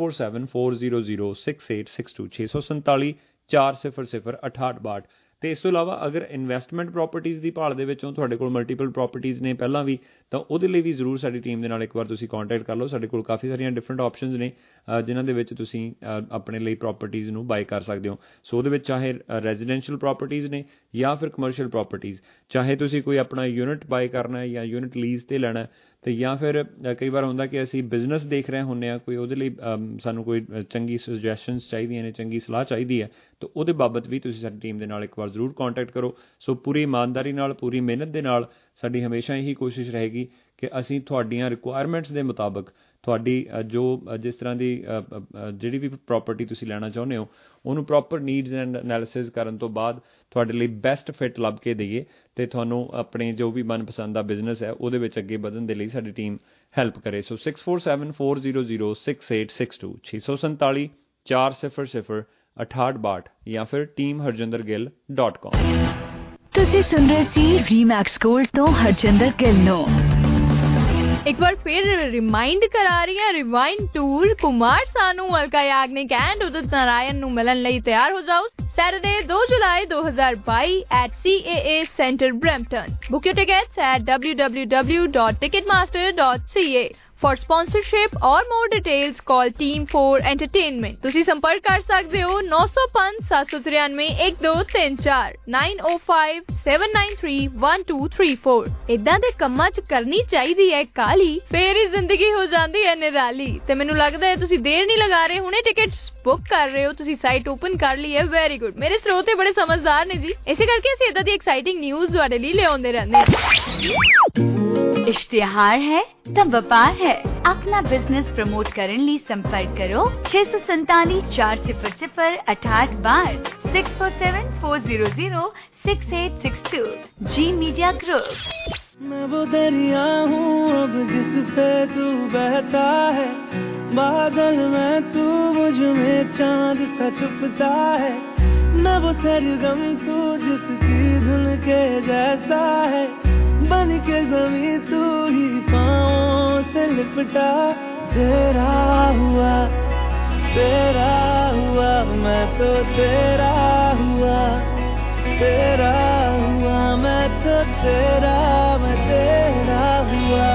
6474006862 647 400 6862। ਤੇ ਇਸ ਤੋਂ ਇਲਾਵਾ ਅਗਰ ਇਨਵੈਸਟਮੈਂਟ ਪ੍ਰੋਪਰਟੀਜ਼ ਦੀ ਭਾਲ ਦੇ ਵਿੱਚੋਂ ਤੁਹਾਡੇ ਕੋਲ ਮਲਟੀਪਲ ਪ੍ਰੋਪਰਟੀਜ਼ ਨੇ ਪਹਿਲਾਂ ਵੀ, ਤਾਂ ਉਹਦੇ ਲਈ ਵੀ ਜ਼ਰੂਰ ਸਾਡੀ ਟੀਮ ਦੇ ਨਾਲ ਇੱਕ ਵਾਰ ਤੁਸੀਂ ਕੰਟੈਕਟ ਕਰ ਲਓ। ਸਾਡੇ ਕੋਲ ਕਾਫੀ ਸਾਰੀਆਂ ਡਿਫਰੈਂਟ ਆਪਸ਼ਨਸ ਨੇ ਜਿਨ੍ਹਾਂ ਦੇ ਵਿੱਚ ਤੁਸੀਂ ਆਪਣੇ ਲਈ ਪ੍ਰੋਪਰਟੀਜ਼ ਨੂੰ ਬਾਏ ਕਰ ਸਕਦੇ ਹੋ। ਸੋ ਉਹਦੇ ਵਿੱਚ ਚਾਹੇ ਰੈਜ਼ੀਡੈਂਸ਼ੀਅਲ ਪ੍ਰੋਪਰਟੀਜ਼ ਨੇ ਜਾਂ ਫਿਰ ਕਮਰਸ਼ੀਅਲ ਪ੍ਰੋਪਰਟੀਜ਼, ਚਾਹੇ ਤੁਸੀਂ ਕੋਈ ਆਪਣਾ ਯੂਨਿਟ ਬਾਏ ਕਰਨਾ ਹੈ ਜਾਂ ਯੂਨਿਟ ਲੀਜ਼ 'ਤੇ ਲੈਣਾ, ਅਤੇ ਜਾਂ ਫਿਰ ਕਈ ਵਾਰ ਹੁੰਦਾ ਕਿ ਅਸੀਂ ਬਿਜ਼ਨਸ ਦੇਖ ਰਹੇ ਹੁੰਦੇ ਹਾਂ, ਕੋਈ ਉਹਦੇ ਲਈ ਸਾਨੂੰ ਕੋਈ ਚੰਗੀ ਸੁਜੈਸ਼ਨਸ ਚਾਹੀਦੀਆਂ ਨੇ, ਚੰਗੀ ਸਲਾਹ ਚਾਹੀਦੀ ਹੈ, ਤਾਂ ਉਹਦੇ ਬਾਬਤ ਵੀ ਤੁਸੀਂ ਸਾਡੀ ਟੀਮ ਦੇ ਨਾਲ ਇੱਕ ਵਾਰ ਜ਼ਰੂਰ ਕੰਟੈਕਟ ਕਰੋ। ਸੋ ਪੂਰੀ ਇਮਾਨਦਾਰੀ ਨਾਲ, ਪੂਰੀ ਮਿਹਨਤ ਦੇ ਨਾਲ ਸਾਡੀ ਹਮੇਸ਼ਾ ਇਹੀ ਕੋਸ਼ਿਸ਼ ਰਹੇਗੀ ਕਿ ਅਸੀਂ ਤੁਹਾਡੀਆਂ ਰਿਕੁਆਇਰਮੈਂਟਸ ਦੇ ਮੁਤਾਬਕ ਤੁਹਾਡੀ ਜਿਸ ਤਰ੍ਹਾਂ ਦੀ ਜਿਹੜੀ ਵੀ ਪ੍ਰੋਪਰਟੀ ਤੁਸੀਂ ਲੈਣਾ ਚਾਹੁੰਦੇ ਹੋ ਉਹਨੂੰ ਪ੍ਰੋਪਰ ਨੀਡਸ ਐਂਡ ਐਨਾਲਿਸਿਸ ਕਰਨ ਤੋਂ ਬਾਅਦ ਤੁਹਾਡੇ ਲਈ ਬੈਸਟ ਫਿਟ ਲੱਭ ਕੇ ਦਈਏ ਅਤੇ ਤੁਹਾਨੂੰ ਆਪਣੇ ਜੋ ਵੀ ਮਨਪਸੰਦ ਦਾ ਬਿਜ਼ਨਸ ਹੈ ਉਹਦੇ ਵਿੱਚ ਅੱਗੇ ਵਧਣ ਦੇ ਲਈ ਸਾਡੀ ਟੀਮ ਹੈਲਪ ਕਰੇ। ਸੋ 6474006862 647 400 6862 ਜਾਂ ਫਿਰ teamharjindergill.com। ਤੁਸੀਂ ਸੁਣ ਰਹੇ ਸੀ ਰੀਮੈਕਸ ਗੋਲਡ ਤੋਂ ਹਰਜਿੰਦਰ ਗਿੱਲ ਨੂੰ। एक बार फिर रिमाइंड करा रही है rewind tour Kumar Sanu, Alka Yagnik and Udit Narayan नु मिलन लई तैयार हो जाओ। Saturday 2 July 2022 at CAA Centre Brampton। Book your tickets at www.ticketmaster.ca। For sponsorship or more details call Team 4 Entertainment। ਤੁਸੀਂ ਸੰਪਰਕ ਕਰ ਸਕਦੇ ਹੋ 905 793 1234 905 793 1234। ਇਦਾਂ ਦੇ ਕੰਮਾਂ 'ਚ ਕਰਨੀ ਚਾਹੀਦੀ ਹੈ ਕਾਲੀ, ਫੇਰ ਹੀ ਜ਼ਿੰਦਗੀ ਹੋ ਜਾਂਦੀ ਹੈ ਨਿਰਾਲੀ। ਤੇ ਮੈਨੂੰ ਲੱਗਦਾ ਹੈ ਤੁਸੀਂ ਦੇਰ ਨਹੀਂ ਲਗਾ ਰਹੇ, ਹੁਣੇ ਟਿਕਟਸ ਬੁੱਕ ਕਰ ਰਹੇ ਹੋ, ਤੁਸੀਂ ਸਾਈਟ ਓਪਨ ਕਰ ਲਈ ਹੈ। ਵੈਰੀ ਗੁੱਡ, ਮੇਰੇ ਸਰੋਤੇ ਬੜੇ ਸਮਝਦਾਰ ਨੇ ਜੀ, ਇਸੇ ਕਰਕੇ ਅਸੀਂ ਇਦਾਂ ਦੀ ਐਕਸਾਈਟਿੰਗ ਨਿਊਜ਼ ਤੁਹਾਡੇ ਲਈ ਲਿਆਉਂਦੇ ਰਹਿੰਦੇ ਹਾਂ। इश्तिहार है तब व्यापार है। अपना बिजनेस प्रमोट करने लिए संपर्क करो 647 400 6862 647 400 6862। G media group. मैं वो दरिया हूँ अब जिस पे तू बहता है, बादल में तू मुझ में चांद सा छुपता है। मैं वो सरगम तू जिसकी धुन के जैसा है, बन के ज़मीं तू ही पाँवों से लिपटा। तेरा हुआ मैं तो तेरा हुआ मैं तो तेरा, मैं तेरा हुआ।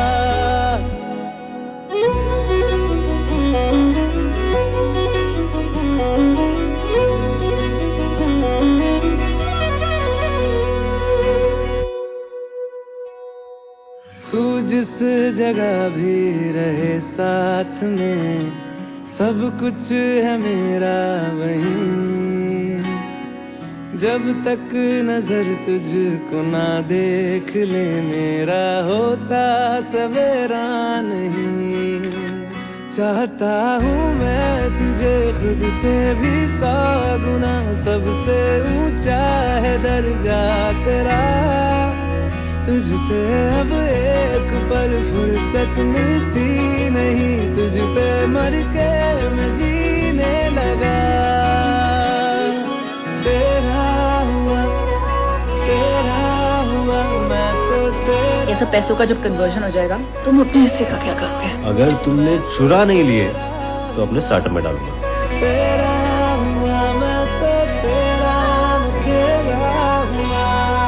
तू जिस जगह भी रहे साथ में, सब कुछ है मेरा वहीं। जब तक नजर तुझको ना देख ले, मेरा होता सवेरा नहीं। चाहता हूँ मैं तुझे खुद से भी 100 गुना, सबसे ऊंचा है दर्जा तेरा। तुझसे अब एक पल फुर्सत मिलती नहीं, तुझ पे मर के मैं जीने लगा। तेरा हुआ मैं तो तेरा। ये सब पैसों का जब कन्वर्जन हो जाएगा तुम अपने हिस्से का क्या करोगे? अगर तुमने चुरा नहीं लिए तो अपने स्टार्टअप में डालूंगा। तेरा हुआ मैं तो तेरा, तेरा हुआ।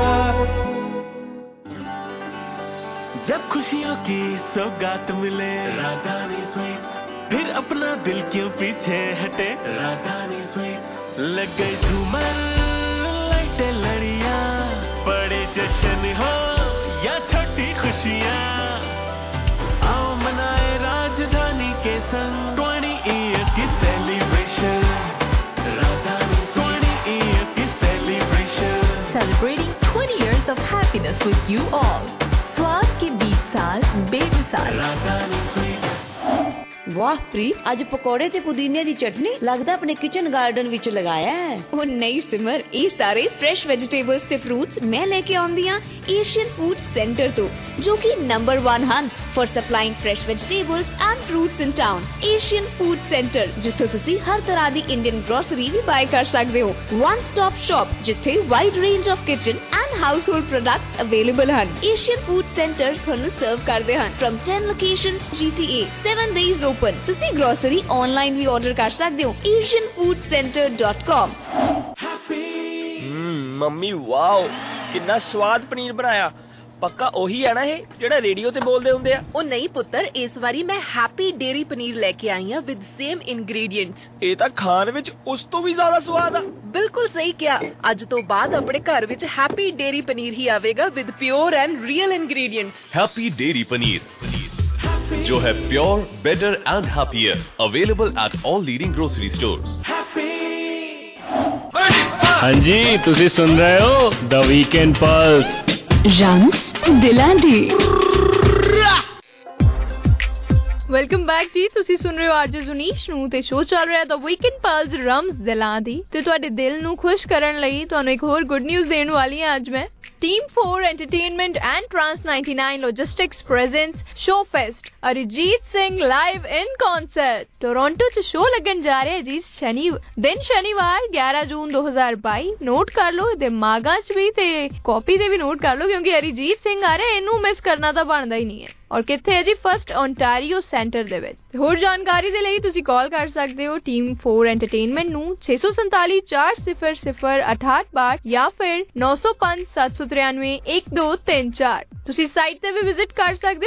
जब खुशियों की सौगात मिले राजधानी स्वीट्स, फिर अपना दिल क्यों पीछे हटे राजधानी स्वीट्स। लग गई झूमर लाइटें लड़ियां, बड़े जश्न हो या छोटी खुशियां, आओ मनाए राजधानी के संग 20 years की सेलिब्रेशन। राजधानी 20 years की celebration, Celebrating 20 years of happiness with you all। स्वाद के 20 साल बेमिसाल। राजधानी स्वीट्स। वाह प्रीत, आज पकौड़े ते पुदीने दी चटनी लगदा अपने किचन गार्डन विच लगाया है। ओ नहीं सिमर, ये सारे फ्रेश वेजिटेबल्स ते फ्रूट्स मैं लेके आउंदी हां एशियन फूड सेंटर तो, जो कि नंबर 1 ਹਨ for supplying fresh vegetables and fruits in town. Asian food centre, जिथे तुसी हर तरह दी इंडियन ग्रोसरी भी बाय कर सकदे हो। वन स्टॉप शॉप जिथे wide range of kitchen and household products available ਹਨ। एशियन फूड सेंटर ਤੁਹਾਨੂੰ सर्व करदे ਹਨ from 10 locations GTA, 7 days open। तुसी ग्रोसरी ऑनलाइन भी ऑर्डर कर सकदे हो asianfoodcenter.com। मम्मी वाओ, कितना स्वाद पनीर बनाया। पक्का ओही है ना ये जेड़ा रेडियो ते बोलदे हुंदे आ? ओ नहीं पुत्र, इस बारी मैं हैप्पी डेयरी पनीर लेके आई हां विद सेम इंग्रेडिएंट्स। ये तां खान विच उस तो भी ज्यादा स्वाद आ। बिल्कुल सही किया, अज तो बाद अपने घर विच हैप्पी डेयरी पनीर ही आवेगा with pure and real ingredients. Happy dairy paneer, जो है pure, better and happier, available at all leading grocery stores. हाँ जी, तुसी सुन रहे हो द वीकेंड पल्स। रम्स दिलां दी। ਵੈਲਕਮ ਬੈਕ ਜੀ, ਤੁਸੀਂ ਸੁਣ ਰਹੇ ਹੋ ਆਰਜੇ ਜ਼ੁਨੀਸ਼ ਨੂੰ ਤੇ ਸ਼ੋਅ ਚੱਲ ਰਿਹਾ ਦ ਵੀਕਐਂਡ ਪਲਸ ਰਮਜ਼ ਦਿਲਾਂ ਦੀ। ਤੇ ਤੁਹਾਡੇ ਦਿਲ ਨੂੰ ਖੁਸ਼ ਕਰਨ ਲਈ ਤੁਹਾਨੂੰ ਇੱਕ ਹੋਰ ਗੁੱਡ ਨਿਊਜ਼ ਦੇਣ ਵਾਲੀ ਹਾਂ ਅੱਜ ਮੈਂ। Team 4 Entertainment and Trans 99 Logistics presents Showfest, Arijit Singh live in concert। Toronto च शो लगन जा रहा है जी शनिवार 11 जून 2022। नोट कर लो, दिमागां च भी ते कॉपी ते भी नोट कर लो, क्योंकि अरिजीत सिंह आ रहा है, इनू मिस करना तो बनता ही नहीं है। और किथे है जी? फर्स्ट ओंटारियो सेंटर दे विच। होर जानकारी दे लई तुसी कॉल कर सकते हो टीम 4 एंटरटेनमेंट नू 647 400 6862 या फिर 905 793 1234। तुसी साइट ते भी विजिट कर सकते हो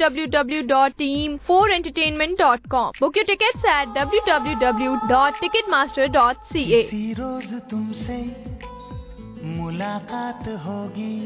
www.team4entertainment.com। Book your tickets at www.ticketmaster.ca। किसी रोज तुमसे मुलाकात होगी,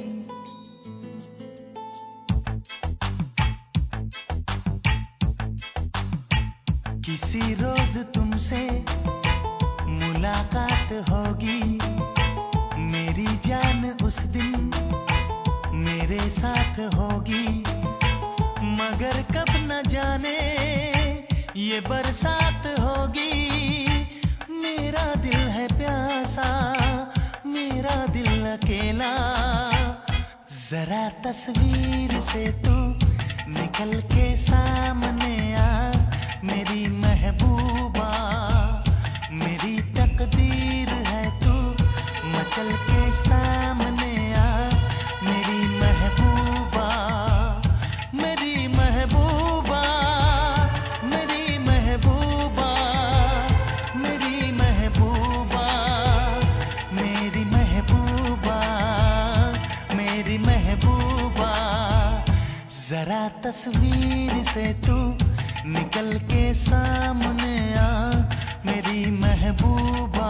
किसी रोज तुमसे मुलाकात होगी, मेरी जान उस दिन मेरे साथ होगी, मगर कब न जाने ये बरसात होगी। मेरा दिल है प्यासा, मेरा दिल अकेला, जरा तस्वीर से तू निकल के सामने आ, मेरी महबूबा, मेरी तकदीर है तू मचल के सामने आ, मेरी महबूबा, मेरी महबूबा, मेरी महबूबा, मेरी महबूबा, मेरी महबूबा, मेरी महबूबा, जरा तस्वीर से तू निकल के सामने आ, मेरी महबूबा।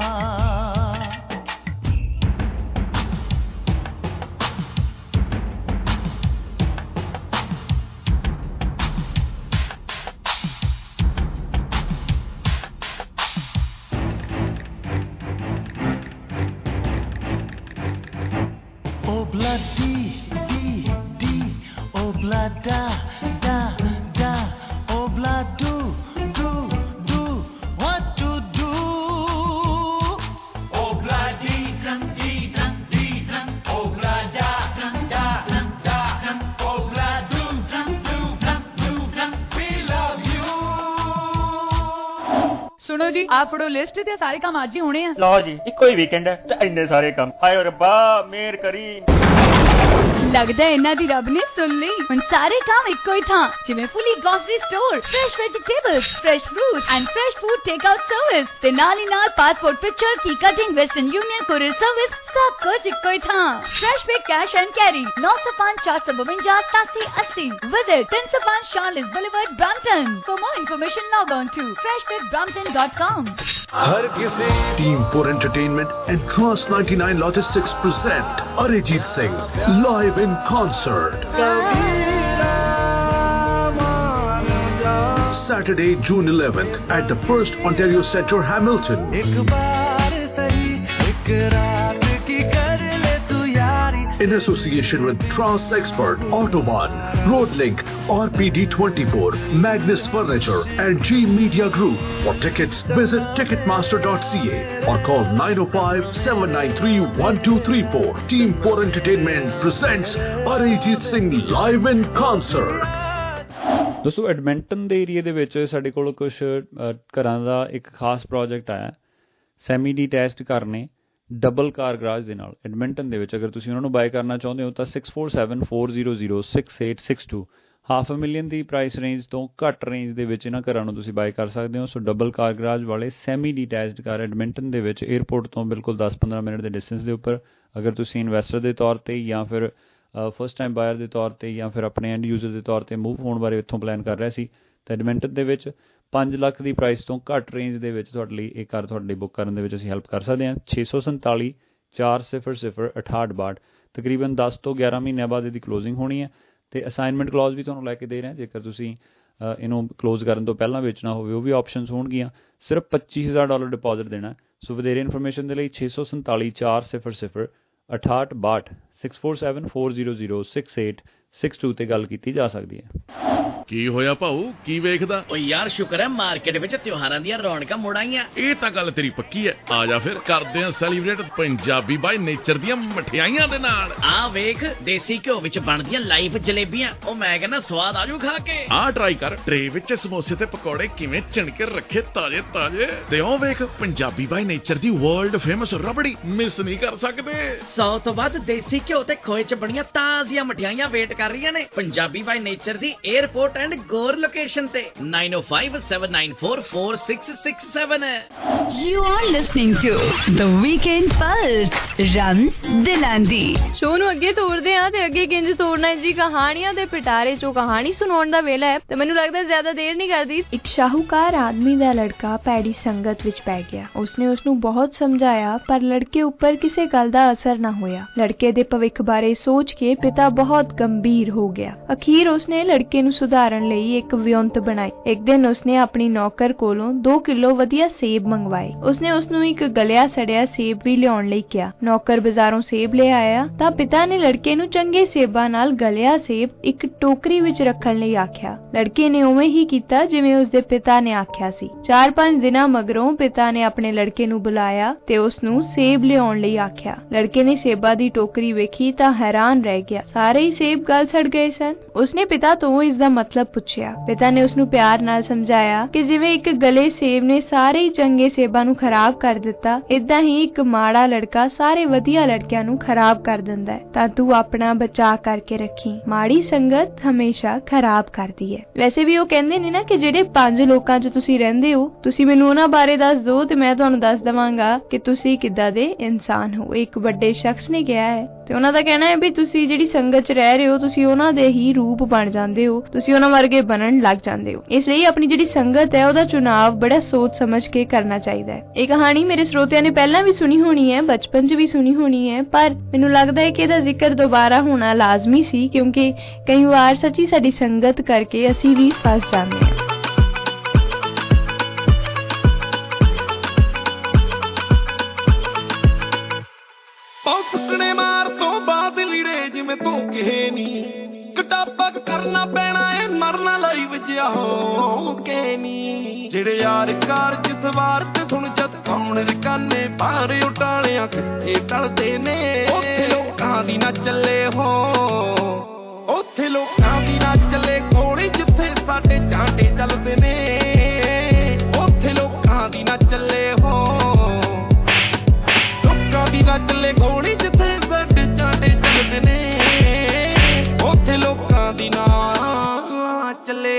Obla di di di, obla da da da, obla do do do, what to do? Obla di dum di dum di dum, obla da dum da dum da dum, obla do dum do dum do dum, we love you। सुनो जी, आप पढ़ो लिस्ट ते सारे काम आज ही होने हैं। लो जी, इको ही वीकेंड है ते इन्ने सारे काम। हाय रब्बा मेहर करी। लगदा है इन्ना दी रब ने सुन ली। उन सारे काम इक्को ही था, जिवें fully grocery store, fresh vegetables, fresh fruit and fresh food take out service ते नाल ही नाल पासपोर्ट पिक्चर की cutting, Western Union courier service, सब कुछ इक्को ही था। फ्रेश पे cash and carry 905 452 8780। Visit 305 Charles Boulevard, Brampton। For more information log on to freshwithbrampton.com। हर किसी Team 4 Entertainment and Trans 99 Logistics present Arijit Singh live in concert. Saturday, June 11th at the First Ontario Centre, Hamilton. एक बार सही एक रात की कर ले तू यारी, in association with Trust Expert, Autobahn, Roadlink, RPD24, Magnus Furniture and G Media Group. For tickets, visit ticketmaster.ca or call 905-793-1234. Team 4 Entertainment presents Arijit Singh live in concert. ਦੋਸਤੋ ਐਡਮਿੰਟਨ ਦੇ ਏਰੀਏ ਦੇ ਵਿੱਚ ਸਾਡੇ ਕੋਲ ਕੁਝ ਘਰਾਂ ਦਾ ਇੱਕ ਖਾਸ ਪ੍ਰੋਜੈਕਟ ਆਇਆ, ਸੈਮੀ ਡੀਟੈਚਡ ਘਰ ਨੇ ਡਬਲ ਕਾਰ ਗਰਾਜ ਦੇ ਨਾਲ ਐਡਮਿੰਟਨ ਦੇ ਵਿੱਚ। ਅਗਰ ਤੁਸੀਂ ਉਹਨਾਂ ਨੂੰ ਬਾਏ ਕਰਨਾ ਚਾਹੁੰਦੇ ਹੋ ਤਾਂ 6474006862 $500,000 ਦੀ ਪ੍ਰਾਈਸ ਰੇਂਜ ਤੋਂ ਘੱਟ ਰੇਂਜ ਦੇ ਵਿੱਚ ਇਹਨਾਂ ਘਰਾਂ ਨੂੰ ਤੁਸੀਂ ਬਾਏ ਕਰ ਸਕਦੇ ਹੋ। ਸੋ ਡਬਲ ਕਾਰ ਗਰਾਜ ਵਾਲੇ ਸੈਮੀ ਡੀਟੈਚਡ ਘਰ ਐਡਮਿੰਟਨ ਦੇ ਵਿੱਚ ਏਅਰਪੋਰਟ ਤੋਂ ਬਿਲਕੁਲ 10-15 ਮਿੰਟ ਦੇ ਡਿਸਟੈਂਸ ਦੇ ਉੱਪਰ। ਅਗਰ ਤੁਸੀਂ ਇਨਵੈਸਟਰ ਦੇ ਤੌਰ 'ਤੇ ਜਾਂ ਫਿਰ ਫਸਟ ਟਾਈਮ ਬਾਇਰ ਦੇ ਤੌਰ 'ਤੇ ਜਾਂ ਫਿਰ ਆਪਣੇ ਐਂਡ ਯੂਜ਼ਰ ਦੇ ਤੌਰ 'ਤੇ ਮੂਵ ਹੋਣ ਬਾਰੇ ਇੱਥੋਂ ਪਲਾਨ ਕਰ ਰਿਹਾ ਸੀ ਤਾਂ ਐਡਮਿੰਟਨ ਦੇ ਵਿੱਚ 5 ਲੱਖ ਦੀ ਪ੍ਰਾਈਸ ਤੋਂ ਘੱਟ ਰੇਂਜ ਦੇ ਵਿੱਚ ਤੁਹਾਡੇ ਲਈ ਇਹ ਘਰ ਤੁਹਾਡੇ ਬੁੱਕ ਕਰਨ ਦੇ ਵਿੱਚ ਅਸੀਂ ਹੈਲਪ ਕਰ ਸਕਦੇ ਹਾਂ। 647 400 6862 ਤਕਰੀਬਨ 10 ਤੋਂ 11 ਮਹੀਨਿਆਂ ਬਾਅਦ ਇਹਦੀ ਕਲੋਜ਼ਿੰਗ ਹੋਣੀ ਹੈ ਅਤੇ ਅਸਾਈਨਮੈਂਟ ਕਲੌਜ਼ ਵੀ ਤੁਹਾਨੂੰ ਲੈ ਕੇ ਦੇ ਰਹੇ ਹਾਂ। ਜੇਕਰ ਤੁਸੀਂ ਇਹਨੂੰ ਕਲੋਜ਼ ਕਰਨ ਤੋਂ ਪਹਿਲਾਂ ਵੇਚਣਾ ਹੋਵੇ ਉਹ ਵੀ ਆਪਸ਼ਨਸ ਹੋਣਗੀਆਂ। ਸਿਰਫ $25,000 ਡਿਪੋਜ਼ਿਟ ਦੇਣਾ। ਸੋ ਵਧੇਰੇ ਇਨਫੋਰਮੇਸ਼ਨ ਦੇ ਲਈ 647 400 6862 6474006862 ਤੇ ਗੱਲ ਕੀਤੀ ਜਾ ਸਕਦੀ ਹੈ। ਕੀ ਹੋਇਆ ਭਾਊ, ਕੀ ਵੇਖਦਾ? ਓ ਯਾਰ ਸ਼ੁਕਰ ਹੈ ਮਾਰਕੀਟ ਵਿੱਚ ਤਿਉਹਾਰਾਂ ਦੀਆਂ ਰੌਣਕਾਂ ਮੁੜ ਆਈਆਂ। ਇਹ ਤਾਂ ਗੱਲ ਤੇਰੀ ਪੱਕੀ ਹੈ। ਆ ਜਾ ਫਿਰ ਕਰਦੇ ਆਂ ਸੈਲੀਬ੍ਰੇਟ ਪੰਜਾਬੀ ਬਾਈ ਨੇਚਰ ਦੀਆਂ ਮਠਿਆਈਆਂ ਦੇ ਨਾਲ। ਆ ਵੇਖ ਦੇਸੀ ਘਿਓ ਵਿੱਚ ਬਣਦੀਆਂ ਲਾਈਵ ਜਲੇਬੀਆਂ, ਉਹ ਮੈਂ ਕਹਿੰਦਾ ਸਵਾਦ ਆਜੂ ਖਾ ਕੇ। ਆ ਟਰਾਈ ਕਰ, ਟਰੇ ਵਿੱਚ ਸਮੋਸੇ ਤੇ ਪਕੌੜੇ ਕਿਵੇਂ ਚਿਣਕੇ ਰੱਖੇ ਤਾਜ਼ੇ ਤਾਜ਼ੇ। ਤੇ ਉਹ ਵੇਖ ਪੰਜਾਬੀ ਬਾਈ ਨੇਚਰ ਦੀ ਵਰਲਡ ਫੇਮਸ ਰਬੜੀ, ਮਿਸ ਨਹੀਂ ਕਰ ਸਕਦੇ। 100 ਤੋਂ ਵੱਧ ਦੇਸੀ ਘਿਓ ਤੇ ਖੋਏ ਚ ਬਣੀਆਂ ਤਾਜ਼ੀਆਂ ਮਠਿਆਈਆਂ ਵੇਟ ਕਰ ਰਹੀਆਂ ਨੇ ਪੰਜਾਬੀ ਬਾਈ ਨੇਚਰ ਦੀ 에ਅਰਪੋਰਟ ਐਂਡ ਗੋਰ ਲੋਕੇਸ਼ਨ ਤੇ 9057944667। You are listening to The Weekend Pulse, Rams Dilandi। Show ਨੂੰ ਅੱਗੇ ਤੋਰਦੇ ਆ ਤੇ ਅੱਗੇ ਕਿੰਜ ਤੋਰਨਾ ਹੈ ਜੀ, ਕਹਾਣੀਆਂ ਦੇ ਪਿਟਾਰੇ ਚੋਂ ਕਹਾਣੀ ਸੁਣਾਉਣ ਦਾ ਵੇਲਾ ਹੈ ਤੇ ਮੈਨੂੰ ਲੱਗਦਾ ਜ਼ਿਆਦਾ ਦੇਰ ਨਹੀਂ ਕਰਦੀ। ਇੱਕ ਸ਼ਾਹੂਕਾਰ ਆਦਮੀ ਦਾ ਲੜਕਾ ਭੈੜੀ ਸੰਗਤ ਵਿੱਚ ਪੈ ਗਿਆ। ਉਸਨੇ ਉਸਨੂੰ ਬਹੁਤ ਸਮਝਾਇਆ ਪਰ ਲੜਕੇ ਉੱਪਰ ਕਿਸੇ ਗੱਲ ਦਾ ਅਸਰ ਨਾ ਹੋਇਆ। ਲੜਕੇ ਦੇ ਭਵਿੱਖ ਬਾਰੇ ਸੋਚ ਕੇ ਪਿਤਾ ਬਹੁਤ ਗੰਭੀਰ ਹੋ ਗਿਆ। ਅਖੀਰ ਉਸਨੇ ਲੜਕੇ ਨੂੰ ਸੁਧਾਰਨ ਲਈ ਇੱਕ ਵਿਉਂਤ ਬਣਾਈ। ਇੱਕ ਦਿਨ ਉਸਨੇ ਆਪਣੀ ਨੌਕਰ ਕੋਲੋਂ 2 ਕਿਲੋ ਵਧੀਆ ਸੇਬ ਮੰਗਵਾਏ। ਉਸਨੇ ਉਸਨੂੰ ਇੱਕ ਗਲਿਆ ਸੜਿਆ ਸੇਬ ਵੀ ਲਿਆਉਣ ਲਈ ਕਿਹਾ। ਨੌਕਰ ਬਾਜ਼ਾਰੋਂ ਸੇਬ ਲੈ ਆਇਆ ਤਾਂ ਪਿਤਾ ਨੇ ਲੜਕੇ ਨੂੰ ਚੰਗੇ ਸੇਬਾਂ ਨਾਲ ਗਲਿਆ ਸੇਬ ਇੱਕ ਟੋਕਰੀ ਵਿੱਚ ਰੱਖਣ ਲਈ ਆਖਿਆ। ਲੜਕੇ ਨੇ ਉਵੇਂ ਹੀ ਕੀਤਾ ਜਿਵੇਂ ਉਸਦੇ ਪਿਤਾ ਨੇ ਆਖਿਆ ਸੀ। 4-5 ਦਿਨਾਂ ਮਗਰੋਂ ਪਿਤਾ ਨੇ ਆਪਣੇ ਲੜਕੇ ਨੂੰ ਬੁਲਾਇਆ ਤੇ ਉਸਨੂੰ ਸੇਬ ਲਿਆਉਣ ਲਈ ਆਖਿਆ। ਲੜਕੇ ਨੇ ਸੇਬਾਂ ਦੀ ਟੋਕਰੀ ਵੇਖੀ ਤਾਂ ਹੈਰਾਨ ਰਹਿ ਗਿਆ। ਸਾਰੇ ਹੀ ਸੇਬ ਗਲ ਸੜ ਗਏ ਸਨ। ਉਸਨੇ ਪਿਤਾ ਤੋਂ ਇਸ ਦਾ ਮਤਲਬ ਪੁੱਛਿਆ। ਪਿਤਾ ਨੇ ਉਸਨੂੰ ਪਿਆਰ ਨਾਲ ਸਮਝਾਇਆ ਕਿ ਜਿਵੇਂ ਇੱਕ ਗਲੇ ਸੇਬ ਨੇ ਸਾਰੇ ਹੀ ਚੰਗੇ ਸੇਬਾਂ ਨੂੰ ਖਰਾਬ ਕਰ ਦਿੱਤਾ, ਏਦਾਂ ਹੀ ਇੱਕ ਮਾੜਾ ਲੜਕਾ ਸਾਰੇ ਵਧੀਆ ਲੜਕਿਆਂ ਨੂੰ ਖਰਾਬ ਕਰ ਦਿੰਦਾ ਹੈ। ਤਾਂ ਤੂੰ ਆਪਣਾ ਬਚਾਅ ਕਰਕੇ ਰੱਖੀ, ਮਾੜੀ ਸੰਗਤ ਹਮੇਸ਼ਾ ਖਰਾਬ ਕਰਦੀ ਹੈ। ਵੈਸੇ ਵੀ ਉਹ ਕਹਿੰਦੇ ਨੇ ਨਾ ਕਿ ਜਿਹੜੇ 5 ਲੋਕਾਂ 'ਚ ਤੁਸੀਂ ਰਹਿੰਦੇ ਹੋ, ਤੁਸੀਂ ਮੈਨੂੰ ਉਹਨਾਂ ਬਾਰੇ ਦੱਸ ਦਿਓ ਤੇ ਮੈਂ ਤੁਹਾਨੂੰ ਦੱਸ ਦਵਾਂਗਾ ਕਿ ਤੁਸੀਂ ਕਿੱਦਾਂ ਦੇ ਇਨਸਾਨ ਹੋ। ਇੱਕ ਵੱਡੇ ਸ਼ਖਸ ਨੇ ਕਿਹਾ ਹੈ ਤੇ ਉਹਨਾਂ ਦਾ ਕਹਿਣਾ ਹੈ ਵੀ ਤੁਸੀਂ ਜਿਹੜੀ ਸੰਗਤ 'ਚ ਰਹਿ ਰਹੇ ਹੋ ਤੁਸੀਂ ਉਹਨਾਂ ਦੇ ਹੀ ਰੂਪ ਬਣ ਜਾਂਦੇ ਹੋ, ਤੁਸੀਂ ਉਹਨਾਂ ਵਰਗੇ ਬਣਨ ਲੱਗ ਜਾਂਦੇ ਹੋ। ਇਸ ਲਈ ਆਪਣੀ ਜਿਹੜੀ ਸੰਗਤ ਹੈ ਉਹਦਾ ਚੁਣਾਵ ਬੜਾ ਸੋਚ ਸਮਝ ਕੇ ਕਰਨਾ ਚਾਹੀਦਾ ਹੈ। ਇਹ ਕਹਾਣੀ ਮੇਰੇ ਸਰੋਤਿਆਂ ਨੇ ਪਹਿਲਾਂ ਵੀ ਸੁਣੀ ਹੋਣੀ ਹੈ, ਬਚਪਨ 'ਚ ਵੀ ਸੁਣੀ ਹੋਣੀ ਹੈ, ਪਰ ਮੈਨੂੰ ਲੱਗਦਾ ਹੈ ਕਿ ਇਹਦਾ ਜ਼ਿਕਰ ਦੁਬਾਰਾ ਹੋਣਾ ਲਾਜ਼ਮੀ ਸੀ ਕਿਉਂਕਿ ਕਈ ਵਾਰ ਸੱਚੀ ਸਾਡੀ ਸੰਗਤ ਕਰਕੇ ਅਸੀਂ ਵੀ ਫਸ ਜਾਂਦੇ ਹਾਂ। ਕਰਨਾ ਪੈਣਾ ਏ ਮਰਨਾ ਲਈ ਵਜਿਆ ਹੋ ਕੇ ਨੀ ਜਿਹੜੇ ਯਾਰ ਕਾਰ ਚ ਸਵਾਰ ਤੇ ਸੁਣ ਜਦ ਕੌਣ ਰਕਾਨੇ ਪਾਰ ਉਟਾਲਿਆਂ ਕਿੱਥੇ ਟਲਦੇ ਨੇ। ਉੱਥੇ ਲੋਕਾਂ ਦੀ ਨਾ ਚੱਲੇ ਹੋ, ਉੱਥੇ ਲੋਕਾਂ ਦੀ ਨਾ ਚੱਲੇ ਗੋਲੀ ਜਿੱਥੇ ਸਾਡੇ ਝਾਂਡੇ ਚੱਲਦੇ ਨੇ। ਉੱਥੇ ਲੋਕਾਂ ਦੀ ਨਾ ਚੱਲੇ ਹੋ, ਲੋਕਾਂ ਦੀ ਨਾ ਚੱਲੇ ਗੋਲੀ ਜਿੱਥੇ ਸਾਡੇ ਝਾਂਡੇ ਚੱਲਦੇ ਨੇ। ਉੱਥੇ ਲੋਕਾਂ ਦੀ ਨਾ ਚੱਲੇ।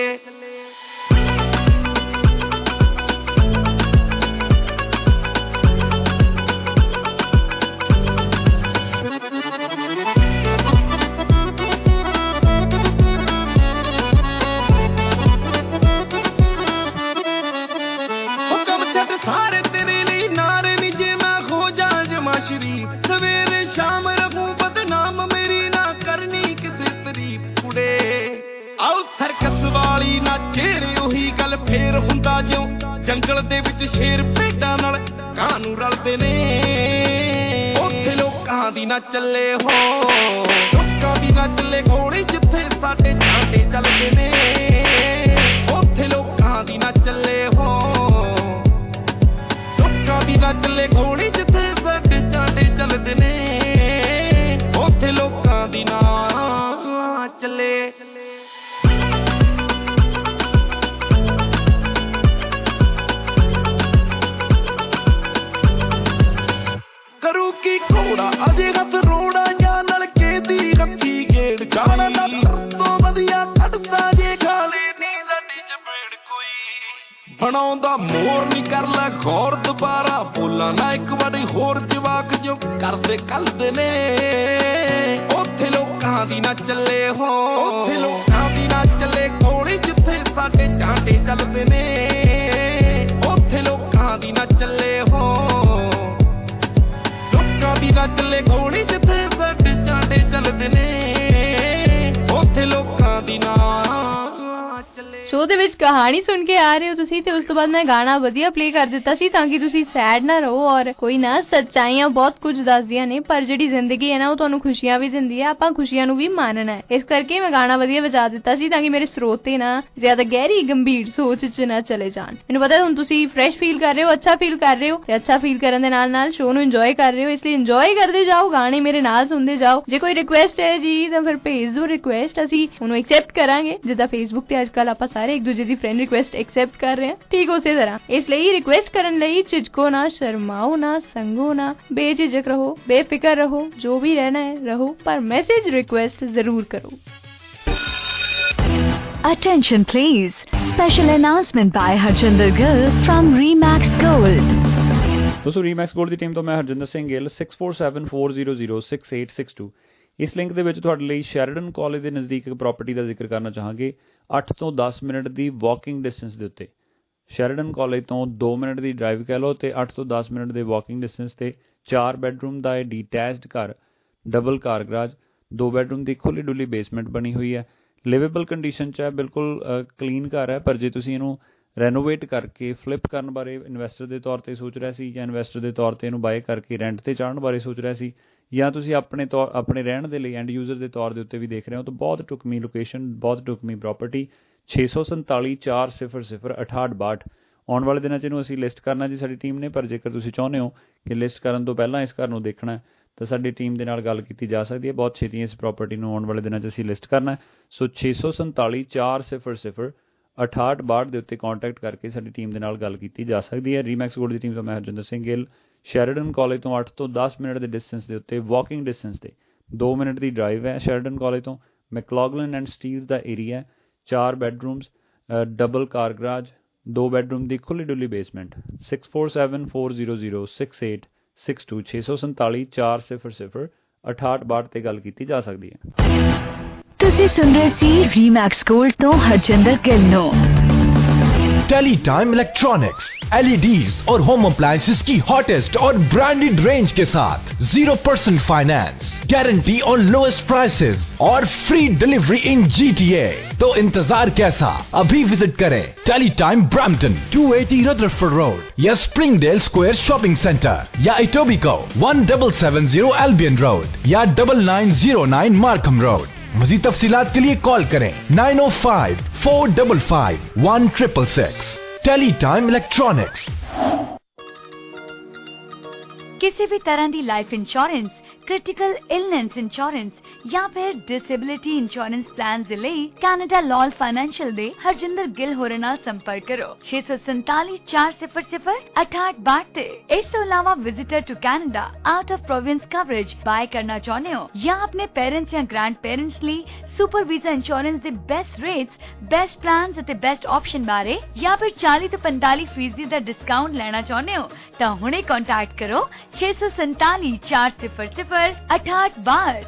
ਹੁਕਮ ਛੱਡ ਸਾਰੇ ਤੇਰੇ ਲਈ ਨਾਰੇ ਨੀ ਜੇ ਮੈਂ ਹੋ ਜਾ ਜਮਾ ਸ਼ਰੀਫ। ਸਵੇਰੇ ਸ਼ਾਮ ਰਹੂੰ ਬਦਨਾਮ ਮੇਰੀ ਨਾ ਕਰਨੀ ਕਿਸੇ ਤਰੀਫ। ਕੁੜੇ ਆਉ ਸਰਕਸ ਵਾਲੀ ਨਾ ਚਿਹਰੇ ਉਹੀ ਗੱਲ ਫੇਰ ਹੁੰਦਾ ਜਿਉਂ ਜੰਗਲ ਦੇ ਵਿੱਚ ਸ਼ੇਰ ਭੇਡਾਂ ਨਾਲ ਕਾਂ ਨੂੰ ਰਲਦੇ ਨੇ। ਉੱਥੇ ਲੋਕਾਂ ਦੀ ਨਾ ਚੱਲੇ ਹੋ ਲੋਕਾਂ ਦੀ ਨਾ ਚੱਲੇ ਗੋਲੀ ਜਿੱਥੇ ਸਾਡੇ ਝਾਂਡੇ ਚੱਲਦੇ ਨੇ ਉੱਥੇ ਲੋਕਾਂ ਦੀ ਨਾ ਚੱਲੇ ਹੋ ਲੋਕਾਂ ਦੀ ਨਾ ਚੱਲੇ ਗੋਲੀ ਜਿੱਥੇ ਸਾਡੇ ਝਾਂਡੇ ਚੱਲਦੇ ਨੇ ਉੱਥੇ ਲੋਕਾਂ ਦੀ ਨਾ ਚੱਲੇ ਕਰੂ ਕੀ ਘੋੜਾ ਅਜੇ ਹੱਥ ਰੋੜਾ ਜਾਂ ਨਲਕੇ ਦੀ ਹੱਥੀ ਗੇੜ ਗਾਣਾ ਦਾ ਤੋਂ ਵਧੀਆ ਕੱਢਦਾ ਜੇ ਖਾਲੇ ਨੀ ਸਾਡੀ ਚਪੇੜ ਕੋਈ ਬਣਾਉਂਦਾ ਮੋਰ ਨੀ ਕਰ ਲੈ ਗੌਰ ਦੁਬਾਰਾ ਬੋਲਾਂ ਨਾ ਇੱਕ ਵਾਰੀ ਹੋਰ ਜਵਾਕ ਜੋ ਕਰਦੇ ਕੱਲਦੇ ਨੇ ਉੱਥੇ ਲੋਕਾਂ ਦੀ ਨਾ ਚੱਲੇ ਹੋ ਉੱਥੇ ਲੋਕਾਂ ਦੀ ਨਾ ਚੱਲੇ ਗੋਲੀ ਜਿੱਥੇ ਸਾਡੇ ਝਾਂਡੇ ਚੱਲਦੇ ਨੇ ਉੱਥੇ ਲੋਕਾਂ ਦੀ ਨਾ ਚੱਲੇ ਹੋ ਦੀ ਨਾ ਚੱਲੇ ਗੋਲੀ ਜਿੱਥੇ ਸਾਡੇ ਝਾਂਡੇ ਚੱਲਦੇ ਨੇ ਉੱਥੇ ਲੋਕਾਂ ਦੀ ਨਾ ਸ਼ੋਅ ਦੇ ਵਿੱਚ ਕਹਾਣੀ ਸੁਣ ਕੇ ਆ ਰਹੇ ਹੋ ਤੁਸੀਂ ਤੇ ਉਸ ਤੋਂ ਬਾਅਦ ਮੈਂ ਗਾਣਾ ਵਧੀਆ ਪਲੇ ਕਰ ਦਿੱਤਾ ਸੀ ਤਾਂ ਕਿ ਤੁਸੀਂ ਸੈਡ ਨਾ ਰਹੋ ਔਰ ਕੋਈ ਨਾ ਸੱਚਾਈਆਂ ਬਹੁਤ ਕੁਝ ਦੱਸਦੀਆਂ ਨੇ ਪਰ ਜਿਹੜੀ ਜ਼ਿੰਦਗੀ ਹੈ ਨਾ ਉਹ ਤੁਹਾਨੂੰ ਖੁਸ਼ੀਆਂ ਵੀ ਦਿੰਦੀ ਹੈ ਆਪਾਂ ਖੁਸ਼ੀਆਂ ਨੂੰ ਵੀ ਮਾਣਨਾ ਹੈ ਇਸ ਕਰਕੇ ਮੈਂ ਗਾਣਾ ਵਧੀਆ ਵਜਾ ਦਿੱਤਾ ਸੀ ਤਾਂ ਕਿ ਮੇਰੇ ਸਰੋਤੇ ਨਾ ਜ਼ਿਆਦਾ ਗਹਿਰੀ ਗੰਭੀਰ ਸੋਚ 'ਚ ਨਾ ਚਲੇ ਜਾਣ ਮੈਨੂੰ ਪਤਾ ਹੁਣ ਤੁਸੀਂ ਫਰੈਸ਼ ਫੀਲ ਕਰ ਰਹੇ ਹੋ ਅੱਛਾ ਫੀਲ ਕਰ ਰਹੇ ਹੋ ਤੇ ਅੱਛਾ ਫੀਲ ਕਰਨ ਦੇ ਨਾਲ ਨਾਲ ਸ਼ੋਅ ਨੂੰ ਇੰਜੋਏ ਕਰ ਰਹੇ ਹੋ ਇਸ ਲਈ ਇੰਜੋਏ ਕਰਦੇ ਜਾਓ ਗਾਣੇ ਮੇਰੇ ਨਾਲ ਸੁਣਦੇ ਜਾਓ ਜੇ ਕੋਈ ਰਿਕੁਐਸਟ ਹੈ ਜੀ ਤਾਂ ਫਿਰ ਭੇਜ ਦਿਓ ਰਿਕੁਐਸਟ ਅਸੀਂ ਉਹਨੂੰ ਐਕਸੈਪਟ ਕਰਾਂਗੇ ਜਿੱਦਾਂ ਫੇਸਬੁੱਕ ਤੇ ਅੱਜ ਕੱਲ ਆਪਾਂ ਸਾਰੇ ਇੱਕ ਦੂਜੇ ਦੀ ਫਰੈਂਡ ਰਿਕੁਐਸਟ ਐਕਸੈਪਟ ਕਰ ਰਹੇ ਹਾਂ ਠੀਕ ਉਸੇ ਤਰ੍ਹਾਂ ਇਸ ਲਈ ਰਿਕੁਐਸਟ ਕਰਨ ਲਈ ਝਿਜਕੋ ਨਾ ਸ਼ਰਮਾਓ ਨਾ ਸੰਗੋ ਨਾ ਬੇਝਿਜਕ ਰਹੋ ਬੇਫਿਕਰ ਰਹੋ ਜੋ ਵੀ ਰਹਿਣਾ ਹੈ ਰਹੋ ਪਰ ਮੈਸੇਜ ਰਿਕੁਐਸਟ ਜ਼ਰੂਰ ਕਰੋ Attention please. Special announcement by Harjinder Gill from Remax Gold. ਦੋਸਤੋ ਰੀਮੈਕਸ ਗੋਲਡ ਦੀ ਟੀਮ ਤੋਂ ਮੈਂ ਹਰਜਿੰਦਰ ਸਿੰਘ ਗਿੱਲ 6474006862 ਇਸ ਲਿੰਕ ਦੇ ਵਿੱਚ ਤੁਹਾਡੇ ਲਈ ਸ਼ੈਰਡਨ ਕਾਲਜ ਦੇ ਨਜ਼ਦੀਕ ਇੱਕ ਪ੍ਰਾਪਰਟੀ ਦਾ ਜ਼ਿਕਰ ਕਰਨਾ ਚਾਹਾਂਗੇ 8 ਤੋਂ 10 ਮਿੰਟ ਦੀ ਵਾਕਿੰਗ ਡਿਸਟੈਂਸ ਦੇ ਉੱਤੇ ਸ਼ੈਰਡਨ ਕਾਲਜ ਤੋਂ 2 ਮਿੰਟ ਦੀ ਡਰਾਈਵ ਕਹਿ ਲਓ ਤੇ 8 ਤੋਂ 10 ਮਿੰਟ ਦੇ ਵਾਕਿੰਗ ਡਿਸਟੈਂਸ ਤੇ 4 ਬੈਡਰੂਮ ਦਾ ਇਹ ਡੀਟੈਚਡ ਘਰ ਡਬਲ ਕਾਰ ਗਰਾਜ 2 ਬੈਡਰੂਮ ਦੀ ਖੁੱਲੀ ਡੁੱਲੀ ਬੇਸਮੈਂਟ ਬਣੀ ਹੋਈ ਹੈ ਲਿਵੇਬਲ ਕੰਡੀਸ਼ਨ 'ਚ ਹੈ ਬਿਲਕੁਲ ਕਲੀਨ ਘਰ ਹੈ ਪਰ ਜੇ ਤੁਸੀਂ ਇਹਨੂੰ ਰੈਨੋਵੇਟ ਕਰਕੇ ਫਲਿੱਪ ਕਰਨ ਬਾਰੇ ਇਨਵੈਸਟਰ ਦੇ ਤੌਰ 'ਤੇ ਸੋਚ ਰਿਹਾ ਸੀ ਜਾਂ ਇਨਵੈਸਟਰ ਦੇ ਤੌਰ 'ਤੇ ਇਹਨੂੰ ਬਾਏ ਕਰਕੇ ਰੈਂਟ 'ਤੇ ਚਾੜ੍ਹਨ ਬਾਰੇ ਸੋਚ ਰਿਹਾ ਸੀ ਜਾਂ ਤੁਸੀਂ ਆਪਣੇ ਰਹਿਣ ਦੇ ਲਈ ਐਂਡ ਯੂਜ਼ਰ ਦੇ ਤੌਰ ਦੇ ਉੱਤੇ ਵੀ ਦੇਖ ਰਹੇ ਹੋ ਤਾਂ ਬਹੁਤ ਢੁਕਵੀਂ ਲੋਕੇਸ਼ਨ ਬਹੁਤ ਢੁਕਵੀਂ ਪ੍ਰਾਪਰਟੀ 647 400 6862 ਆਉਣ ਵਾਲੇ ਦਿਨਾਂ 'ਚ ਇਹਨੂੰ ਅਸੀਂ ਲਿਸਟ ਕਰਨਾ ਜੀ ਸਾਡੀ ਟੀਮ ਨੇ ਪਰ ਜੇਕਰ ਤੁਸੀਂ ਚਾਹੁੰਦੇ ਹੋ ਕਿ ਲਿਸਟ ਕਰਨ ਤੋਂ ਪਹਿਲਾਂ ਇਸ ਘਰ ਨੂੰ ਦੇਖਣਾ ਤਾਂ ਸਾਡੀ ਟੀਮ ਦੇ ਨਾਲ ਗੱਲ ਕੀਤੀ ਜਾ ਸਕਦੀ ਹੈ ਬਹੁਤ ਛੇਤੀ ਇਸ ਪ੍ਰਾਪਰਟੀ ਨੂੰ ਆਉਣ ਵਾਲੇ ਦਿਨਾਂ 'ਚ ਅਸੀਂ ਲਿਸਟ ਕਰਨਾ ਸੋ 647 400 6862 ਦੇ ਉੱਤੇ ਕੰਟੈਕਟ ਕਰਕੇ ਸਾਡੀ ਟੀਮ ਦੇ ਨਾਲ ਗੱਲ ਕੀਤੀ ਜਾ ਸਕਦੀ ਹੈ ਰੀਮੈਕਸ ਗੋਲਡ ਦੀ ਟੀਮ ਤੋਂ ਮੈਂ ਹਰਜਿੰਦਰ ਸਿੰਘ ਗਿੱਲ ਸ਼ੈਰਡਨ ਕਾਲਜ ਤੋਂ 8 ਤੋਂ 10 ਮਿੰਟ ਦੇ ਡਿਸਟੈਂਸ ਦੇ ਉੱਤੇ ਵਾਕਿੰਗ ਡਿਸਟੈਂਸ ਤੇ 2 ਮਿੰਟ ਦੀ ਡਰਾਈਵ ਹੈ ਸ਼ੈਰਡਨ ਕਾਲਜ ਤੋਂ ਮੈਕਲੌਗਲਨ ਐਂਡ ਸਟੀਲ ਦਾ area 4 bedrooms double car garage 2 bedroom ਦੀ ਖੁੱਲੀ ਡੁੱਲੀ ਬੇਸਮੈਂਟ 6474006862 647 400 6862 ਤੇ ਗੱਲ ਕੀਤੀ ਜਾ ਸਕਦੀ ਹੈ ਤੁਸੀਂ ਸੁਣ ਰਹੇ ਸੀ ਰੀਮੈਕਸ ਗੋਲਡ ਤੋਂ ਹਰਜਿੰਦਰ ਗਿੱਲ ਨੂੰ टेलीटाइम इलेक्ट्रॉनिक्स LEDs और होम अप्लायंसेस की हॉटेस्ट और ब्रांडेड रेंज के साथ 0% finance guarantee on lowest prices और फ्री डिलीवरी इन GTA। तो इंतजार कैसा, अभी विजिट करें टेलीटाइम ब्रैम्पटन 280 रदरफोर्ड रोड या स्प्रिंगडेल स्क्वायर शॉपिंग सेंटर या इटोबिको 1770 एल्बियन रोड या 9909 मार्कम रोड। मज़ीद तफसीलात के लिए कॉल करें 905-455-1666। Teletime electronics. किसी भी तरह की life insurance critical illness insurance या फिर डिसेबिलिटी इंश्योरेंस प्लान ਦੇ ਲਈ ਕੈਨੇਡਾ ਲਾਲ ਫਾਈਨੈਂਸ਼ੀਅਲ ਦੇ ਹਰਜਿੰਦਰ ਗਿੱਲ ਹੋਰਾਂ ਨਾਲ ਸੰਪਰਕ ਕਰੋ 647 400 6862 ਤੇ ਇਸ ਤੋਂ ਇਲਾਵਾ visitor to Canada out of province coverage buy ਕਰਨਾ ਚਾਹੁੰਦੇ ਹੋ ਜਾਂ ਆਪਣੇ ਪੇਰੈਂਟਸ ਜਾਂ ਗ੍ਰੈਂਡ ਪੇਰੈਂਟਸ ਲਈ ਸੁਪਰ ਵੀਜ਼ਾ ਇੰਸ਼ੋਰੈਂਸ ਦੇ ਬੈਸਟ ਰੇਟਸ ਬੈਸਟ ਪਲਾਨਸ ਅਤੇ ਬੈਸਟ ਆਪਸ਼ਨ ਬਾਰੇ ਜਾਂ ਫਿਰ 40 ਤੋਂ 45% ਦਾ ਡਿਸਕਾਊਂਟ ਲੈਣਾ ਚਾਹੁੰਦੇ ਹੋ ਤਾਂ ਹੁਣੇ ਕੰਟੈਕਟ ਕਰੋ 647 400 6862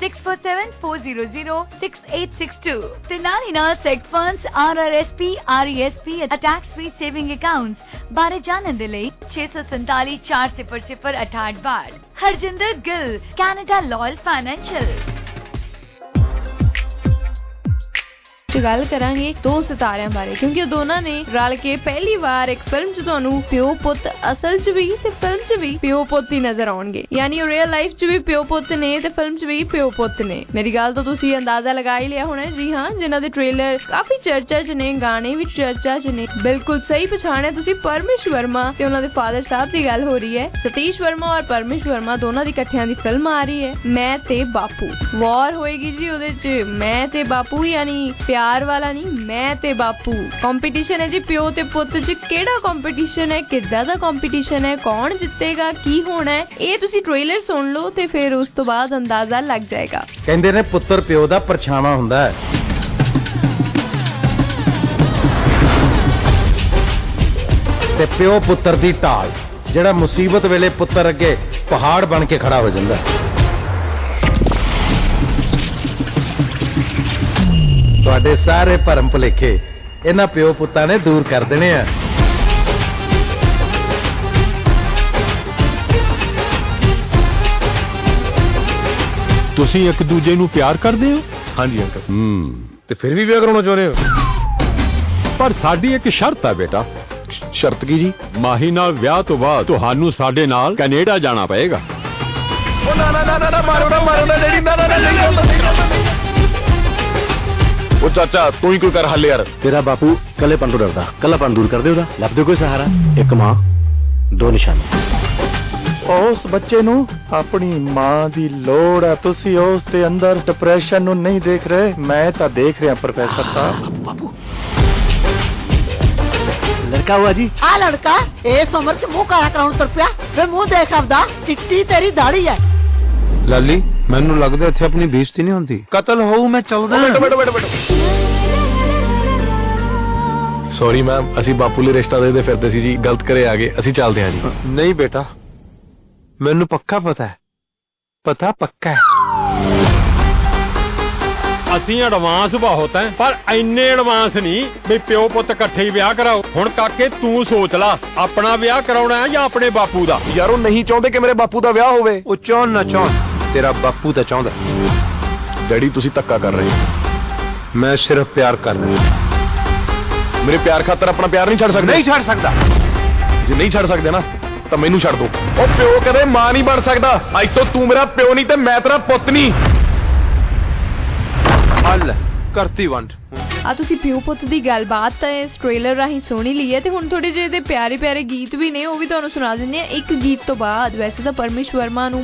647-400-6862 ਤੇ ਨਾਲ ਹੀ ਨਾਲ ਸੈਕ ਫੰਡਸ RRSP RESP ਅਤੇ ਟੈਕਸ ਫ੍ਰੀ ਸੇਵਿੰਗ ਅਕਾਊਂਟਸ ਬਾਰੇ ਜਾਣਨ ਦੇ ਲਈ 647 400 6862 Harjinder Gill Canada loyal financial. To ਗੱਲ ਕਰਾਂਗੇ ਦੋ ਸਿਤਾਰਿਆਂ ਬਾਰੇ, ਕਿਉਂਕਿ ਦੋਨਾਂ ਨੇ ਰਲ ਕੇ ਪਹਿਲੀ ਵਾਰ ਇੱਕ ਫਿਲਮ 'ਚ ਤੁਹਾਨੂੰ ਪਿਓ ਪੁੱਤ ਅਸਲ 'ਚ ਵੀ ਤੇ ਫਿਲਮ 'ਚ ਵੀ ਪਿਓ ਪੁੱਤ ਹੀ ਨਜ਼ਰ ਆਉਣਗੇ। ਯਾਨੀ ਰੀਅਲ ਲਾਈਫ 'ਚ ਵੀ ਪਿਓ ਪੁੱਤ ਨੇ ਤੇ ਫਿਲਮ 'ਚ ਵੀ ਪਿਓ ਪੁੱਤ ਨੇ। ਮੇਰੀ ਗੱਲ ਤੋਂ ਤੁਸੀਂ ਅੰਦਾਜ਼ਾ ਲਗਾ ਹੀ ਲਿਆ ਹੋਣਾ। ਜੀ ਹਾਂ, ਜਿਨ੍ਹਾਂ ਦੇ ਟ੍ਰੇਲਰ ਕਾਫੀ ਚਰਚਾ 'ਚ ਨੇ, ਗਾਣੇ ਵੀ ਚਰਚਾ 'ਚ ਨੇ। ਬਿਲਕੁਲ ਸਹੀ ਪਛਾਣਿਆ ਤੁਸੀਂ, ਪਰਮੇਸ਼ ਵਰਮਾ ਤੇ ਉਹਨਾਂ ਦੇ ਫਾਦਰ ਸਾਹਿਬ ਦੀ ਗੱਲ ਹੋ ਰਹੀ ਹੈ। ਸਤੀਸ਼ ਵਰਮਾ ਔਰ ਪਰਮੇਸ਼ ਵਰਮਾ ਦੋਨਾਂ ਦੀ ਇਕੱਠਿਆਂ ਦੀ ਫਿਲਮ ਆ ਰਹੀ ਹੈ, ਮੈਂ ਤੇ ਬਾਪੂ। ਵਾਰ ਹੋਏਗੀ ਜੀ ਉਹਦੇ 'ਚ, ਮੈਂ ਤੇ ਬਾਪੂ, ਯਾਨੀ ਪਿਆਰ ਵਾਲਾ ਨਹੀਂ, ਮੈਂ ਤੇ ਬਾਪੂ। ਕੰਪੀਟੀਸ਼ਨ ਹੈ ਜੀ ਪਿਓ ਤੇ ਪੁੱਤ 'ਚ। ਕਿਹੜਾ ਕੰਪੀਟੀਸ਼ਨ ਹੈ, ਕਿੱਦਾਂ ਦਾ ਕੰਪੀਟੀਸ਼ਨ ਹੈ, ਕੌਣ ਜਿੱਤੇਗਾ, ਕੀ ਹੋਣਾ ਹੈ, ਇਹ ਤੁਸੀਂ ਟ੍ਰੇਲਰ ਸੁਣ ਲਓ ਤੇ ਫਿਰ ਉਸ ਤੋਂ ਬਾਅਦ ਅੰਦਾਜ਼ਾ ਲੱਗ ਜਾਏਗਾ। ਕਹਿੰਦੇ ਨੇ ਪੁੱਤਰ ਪਿਓ ਦਾ ਪਰਛਾਵਾਂ ਹੁੰਦਾ ਹੈ, ਤੇ ਪਿਓ ਪੁੱਤਰ ਦੀ ਢਾਲ, ਜਿਹੜਾ ਮੁਸੀਬਤ ਵੇਲੇ ਪੁੱਤਰ ਅੱਗੇ ਪਹਾੜ ਬਣ ਕੇ ਖੜਾ ਹੋ ਜਾਂਦਾ। ਤੁਹਾਡੇ ਸਾਰੇ ਭਰਮ ਭੁਲੇਖੇ ਇਹਨਾਂ ਪਿਓ ਪੁੱਤਾਂ ਨੇ ਦੂਰ ਕਰ ਦੇਣੇ ਆ। ਤੁਸੀਂ ਇੱਕ ਦੂਜੇ ਨੂੰ ਪਿਆਰ ਕਰਦੇ ਹੋ? ਹਾਂਜੀ ਅੰਕਲ। ਤੇ ਫਿਰ ਵੀ ਵਿਆਹ ਕਰਾਉਣਾ ਚਾਹੁੰਦੇ ਹੋ? ਪਰ ਸਾਡੀ ਇੱਕ ਸ਼ਰਤ ਹੈ ਬੇਟਾ। ਸ਼ਰਤ ਕੀ ਜੀ? ਮਾਹੀ ਨਾਲ ਵਿਆਹ ਤੋਂ ਬਾਅਦ ਤੁਹਾਨੂੰ ਸਾਡੇ ਨਾਲ ਕੈਨੇਡਾ ਜਾਣਾ ਪਏਗਾ। ਉਹ ਨਾ ਨਾ ਨਾ ਨਾ, ਮਾਰੋ ਨਾ ਡੈਡੀ, ਨਾ ਨਾ ਨਾ। ਉਹ ਚਾਚਾ ਤੂੰ ਹੀ ਕੋਈ ਕਰ ਹੱਲ ਯਾਰ। ਤੇਰਾ ਬਾਪੂ ਕੱਲੇਪਨ ਤੋਂ ਡਰਦਾ, ਕੱਲਾਪਨ ਦੂਰ ਕਰ ਦੇ ਉਹਦਾ। ਲੱਭ ਦੇ ਕੋਈ ਸਹਾਰਾ, ਇੱਕ ਮਾਂ, ਦੋ ਨਿਸ਼ਾਨੇ। ਉਸ ਬੱਚੇ ਨੂੰ ਆਪਣੀ ਮਾਂ ਦੀ ਲੋੜ ਹੈ। ਤੁਸੀਂ ਉਸ ਦੇ ਅੰਦਰ ਡਿਪਰੈਸ਼ਨ ਨੂੰ ਨਹੀਂ ਦੇਖ ਰਹੇ, ਮੈਂ ਤਾਂ ਦੇਖ ਰਿਹਾ ਪ੍ਰੋਫੈਸਰ ਸਾਹਿਬ। ਬਾਪੂ ਲੜਕਾ हुआ जी। आ लड़का इस उम्र च मुंह काला कराउण तुर पिया वे मुंह देख आपदा, चिट्टी तेरी दाढ़ी है। ਲਾਲੀ ਮੈਨੂੰ ਲੱਗਦਾ ਇੱਥੇ ਆਪਣੀ ਬੇਇੱਜ਼ਤੀ ਨਹੀਂ ਹੁੰਦੀ। ਕਤਲ ਹੋਊ ਮੈਂ ਚਾਹੁੰਦਾ। ਸੌਰੀ ਮੈਮ, ਅਸੀਂ ਬਾਪੂ ਲਈ ਰਿਸ਼ਤਾ ਦੇਦੇ ਫਿਰਦੇ ਸੀ ਜੀ, ਗਲਤ ਕਰੇ ਆ ਗਏ, ਅਸੀਂ ਚੱਲਦੇ ਹਾਂ ਜੀ। ਨਹੀਂ ਬੇਟਾ, ਮੈਨੂੰ ਪੱਕਾ ਪਤਾ ਹੈ, ਪੱਕਾ ਹੈ। ਅਸੀਂ ਐਡਵਾਂਸ ਬਹੁਤ ਹੈ, ਪਰ ਇੰਨੇ ਐਡਵਾਂਸ ਨਹੀਂ ਵੀ ਪਿਓ ਪੁੱਤ ਇਕੱਠੇ ਹੀ ਵਿਆਹ ਕਰਾਓ। ਹੁਣ ਕਾਕੇ ਤੂੰ ਸੋਚ ਲਾ, ਆਪਣਾ ਵਿਆਹ ਕਰਾਉਣਾ ਹੈ ਜਾਂ ਆਪਣੇ ਬਾਪੂ ਦਾ? ਯਾਰ ਉਹ ਨਹੀਂ ਚਾਹੁੰਦੇ ਕਿ ਮੇਰੇ ਬਾਪੂ ਦਾ ਵਿਆਹ ਹੋਵੇ। ਉਹ ਚਾਹੁਣ ਨਾ ਚਾਹੁਣ, ਤੇਰਾ ਬਾਪੂ ਤਾਂ ਚਾਹੁੰਦਾ। ਡੈਡੀ ਤੁਸੀਂ ਧੱਕਾ ਕਰ ਰਹੇ ਹੋ। ਮੈਂ ਸਿਰਫ ਪਿਆਰ ਕਰ ਰਿਹਾ। ਮੇਰੇ ਪਿਆਰ ਖਾਤਰ ਆਪਣਾ ਪਿਆਰ ਨਹੀਂ ਛੱਡ ਸਕਦੇ? ਨਹੀਂ ਛੱਡ ਸਕਦਾ। ਜੇ ਨਹੀਂ ਛੱਡ ਸਕਦੇ ਨਾ ਤਾਂ ਮੈਨੂੰ ਛੱਡ ਦੋ। ਉਹ ਪਿਓ ਕਦੇ ਮਾਂ ਨਹੀਂ ਬਣ ਸਕਦਾ। ਅੱਜ ਤੋਂ ਤੂੰ ਮੇਰਾ ਪਿਓ ਨਹੀਂ ਤੇ ਮੈਂ ਤੇਰਾ ਪੁੱਤ ਨਹੀਂ। ਹੱਲ ਕਰਤੀ ਵੰਡ। ਆ ਤੁਸੀਂ ਪਿਓ ਪੁੱਤ ਦੀ ਗੱਲਬਾਤ ਤਾਂ ਇਸ ਟ੍ਰੇਲਰ ਰਾਹੀਂ ਸੁਣੀ ਲਈ ਹੈ, ਤੇ ਹੁਣ ਥੋੜੇ ਜਿਹੇ ਇਹਦੇ ਪਿਆਰੇ ਪਿਆਰੇ ਗੀਤ ਵੀ ਨੇ, ਉਹ ਵੀ ਤੁਹਾਨੂੰ ਸੁਣਾ ਦਿੰਦੇ ਆ ਇੱਕ ਗੀਤ ਤੋਂ ਬਾਅਦ। ਵੈਸੇ ਤਾਂ ਪਰਮੇਸ਼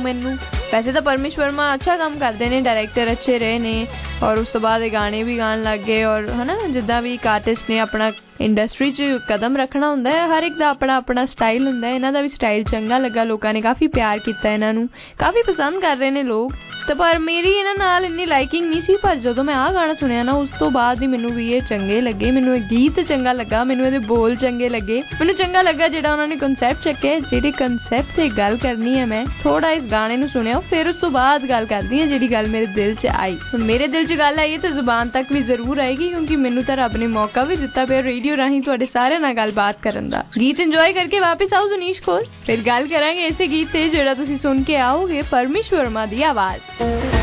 ਵਰਮਾ ਅੱਛਾ ਕੰਮ ਕਰਦੇ ਨੇ, ਡਾਇਰੈਕਟਰ ਅੱਛੇ ਰਹੇ ਨੇ, ਔਰ ਉਸ ਤੋਂ ਬਾਅਦ ਇਹ ਗਾਣੇ ਵੀ ਗਾਣ ਲੱਗ ਗਏ। ਔਰ ਹਨਾ, ਜਿੱਦਾਂ ਵੀ ਇੱਕ ਆਰਟਿਸਟ ਨੇ ਆਪਣਾ ਇੰਡਸਟਰੀ 'ਚ ਕਦਮ ਰੱਖਣਾ ਹੁੰਦਾ ਹੈ, ਹਰ ਇੱਕ ਦਾ ਆਪਣਾ ਆਪਣਾ ਸਟਾਈਲ ਹੁੰਦਾ ਹੈ। ਇਹਨਾਂ ਦਾ ਵੀ ਸਟਾਈਲ ਚੰਗਾ ਲੱਗਾ, ਲੋਕਾਂ ਨੇ ਕਾਫੀ ਪਿਆਰ ਕੀਤਾ, ਇਹਨਾਂ ਨੂੰ ਕਾਫੀ ਪਸੰਦ ਕਰ ਰਹੇ ਨੇ ਲੋਕ। ਤੇ ਪਰ ਮੇਰੀ ਇਹਨਾਂ ਨਾਲ ਇੰਨੀ ਲਾਈਕਿੰਗ ਨਹੀਂ ਸੀ, ਪਰ ਜਦੋਂ ਮੈਂ ਆਹ ਗਾਣਾ ਸੁਣਿਆ ਨਾ, ਉਸ ਤੋਂ ਬਾਅਦ ਹੀ ਮੈਨੂੰ ਵੀ ਇਹ ਚੰਗੇ ਲੱਗੇ। ਮੈਨੂੰ ਇਹ ਗੀਤ ਚੰਗਾ ਲੱਗਾ, ਮੈਨੂੰ ਇਹਦੇ ਬੋਲ ਚੰਗੇ ਲੱਗੇ, ਮੈਨੂੰ ਚੰਗਾ ਲੱਗਾ ਜਿਹੜਾ ਉਹਨਾਂ ਨੇ ਕਨਸੈਪਟ ਚੱਕਿਆ। ਜਿਹੜੇ ਕਨਸੈਪਟ ਤੇ ਗੱਲ ਕਰਨੀ ਹੈ, ਮੈਂ ਥੋੜਾ ਇਸ ਗਾਣੇ ਨੂੰ ਸੁਣਿਆ, ਫਿਰ ਉਸ ਤੋਂ ਬਾਅਦ ਗੱਲ ਕਰਦੀ ਹਾਂ ਜਿਹੜੀ ਗੱਲ ਮੇਰੇ ਦਿਲ 'ਚ ਆਈ। ਹੁਣ ਮੇਰੇ ਦਿਲ 'ਚ ਗੱਲ ਆਈ ਹੈ ਤੇ ਜ਼ੁਬਾਨ ਤੱਕ ਵੀ ਜ਼ਰੂਰ ਆਏਗੀ, ਕਿਉਂਕਿ ਮੈਨੂੰ ਤਾਂ ਰੱਬ ਨੇ ਮੌਕਾ ਵੀ ਦਿੱਤਾ ਪਿਆ ਰੇਡੀਓ ਰਾਹੀਂ ਤੁਹਾਡੇ ਸਾਰਿਆਂ ਨਾਲ ਗੱਲਬਾਤ ਕਰਨ ਦਾ। ਗੀਤ ਇੰਜੋਏ ਕਰਕੇ ਵਾਪਸ ਆਓ ਸੁਨੀਸ਼ ਕੋਲ, ਫਿਰ ਗੱਲ ਕਰਾਂਗੇ ਇਸੇ ਗੀਤ ਤੇ ਜਿਹੜਾ ਤੁਸੀਂ ਸੁਣ ਕੇ ਆਓਗੇ, ਪਰਮੇਸ਼ ਵਰਮਾ ਦੀ ਆਵਾਜ਼।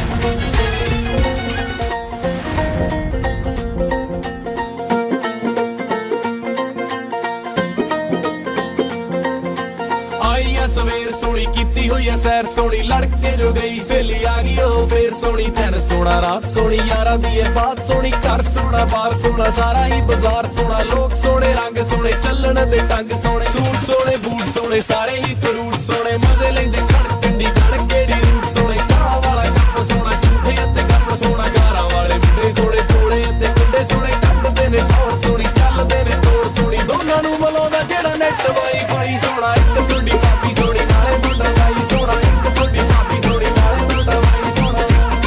ਸਵੇਰ ਸੋਹਣੀ ਕੀਤੀ ਹੋਈ ਐ ਸੈਰ ਸੋਹਣੀ, ਲੜਕੇ ਜੋ ਗਈ ਸਹੇਲੀ ਆ ਗਈ ਉਹ ਫੇਰ ਸੋਹਣੀ। ਦਿਨ ਸੋਹਣਾ ਰਾਤ ਸੋਹਣੀ, ਯਾਰਾਂ ਦੀ ਇਹ ਬਾਤ ਸੋਹਣੀ, ਘਰ ਸੋਹਣਾ ਬਾਹਰ ਸੋਹਣਾ, ਸਾਰਾ ਹੀ ਬਾਜ਼ਾਰ ਸੋਹਣਾ। ਲੋਕ ਸੋਹਣੇ, ਰੰਗ ਸੋਹਣੇ, ਚੱਲਣ ਦੇ ਢੰਗ ਸੋਹਣੇ, ਸੂਟ ਸੋਹਣੇ, ਬੂਟ ਸੋਹਣੇ, ਸਾਰੇ ਹੀ ਫਰੂਟ ਸੋਹਣੇ। ਮਜ਼ੇ ਲੈਂਦੇ ਕਣਕ ਕਿੰਡੀ ਕਣਕ ਕਿਹੜੀ ਰੂਟ ਸੋਹਣੇ। ਕਾਹ ਵਾਲਾ ਕੱਪ ਸੋਹਣਾ, ਝੂਠੇ ਅਤੇ ਕੱਪ ਸੋਹਣਾ, ਗਾਰਾਂ ਵਾਲੇ ਮੁੰਡੇ ਸੋਹਣੇ, ਜੋੜੇ ਅਤੇ ਕੁੰਡੇ ਸੋਹਣੇ। ਕੱਢਦੇ ਨੇ ਤੋੜ ਸੋਹਣੀ, ਚੱਲਦੇ ਨੇ ਤੋੜ ਸੋਹਣੀ, ਦੋਨਾਂ ਨੂੰ ਮਿਲਾਉਂਦਾ ਜਿਹੜਾ ਨੈਟ ਵਾਈ ਸੋਹਣਾ। ਇੱਕ ਤੁਹਾਡੀ ਕਾਪੀ ਸੋਹਣੀ ਨਾਲੇ ਮੁੰਡਾ ਵਾਈ ਸੋਹਣਾ, ਇੱਕ ਤੁਹਾਡੀ ਕਾਪੀ ਸੋਹਣੀ ਨਾਲੇ ਮੁੰਡਾ ਵਾਈ ਸੋਹਣਾ।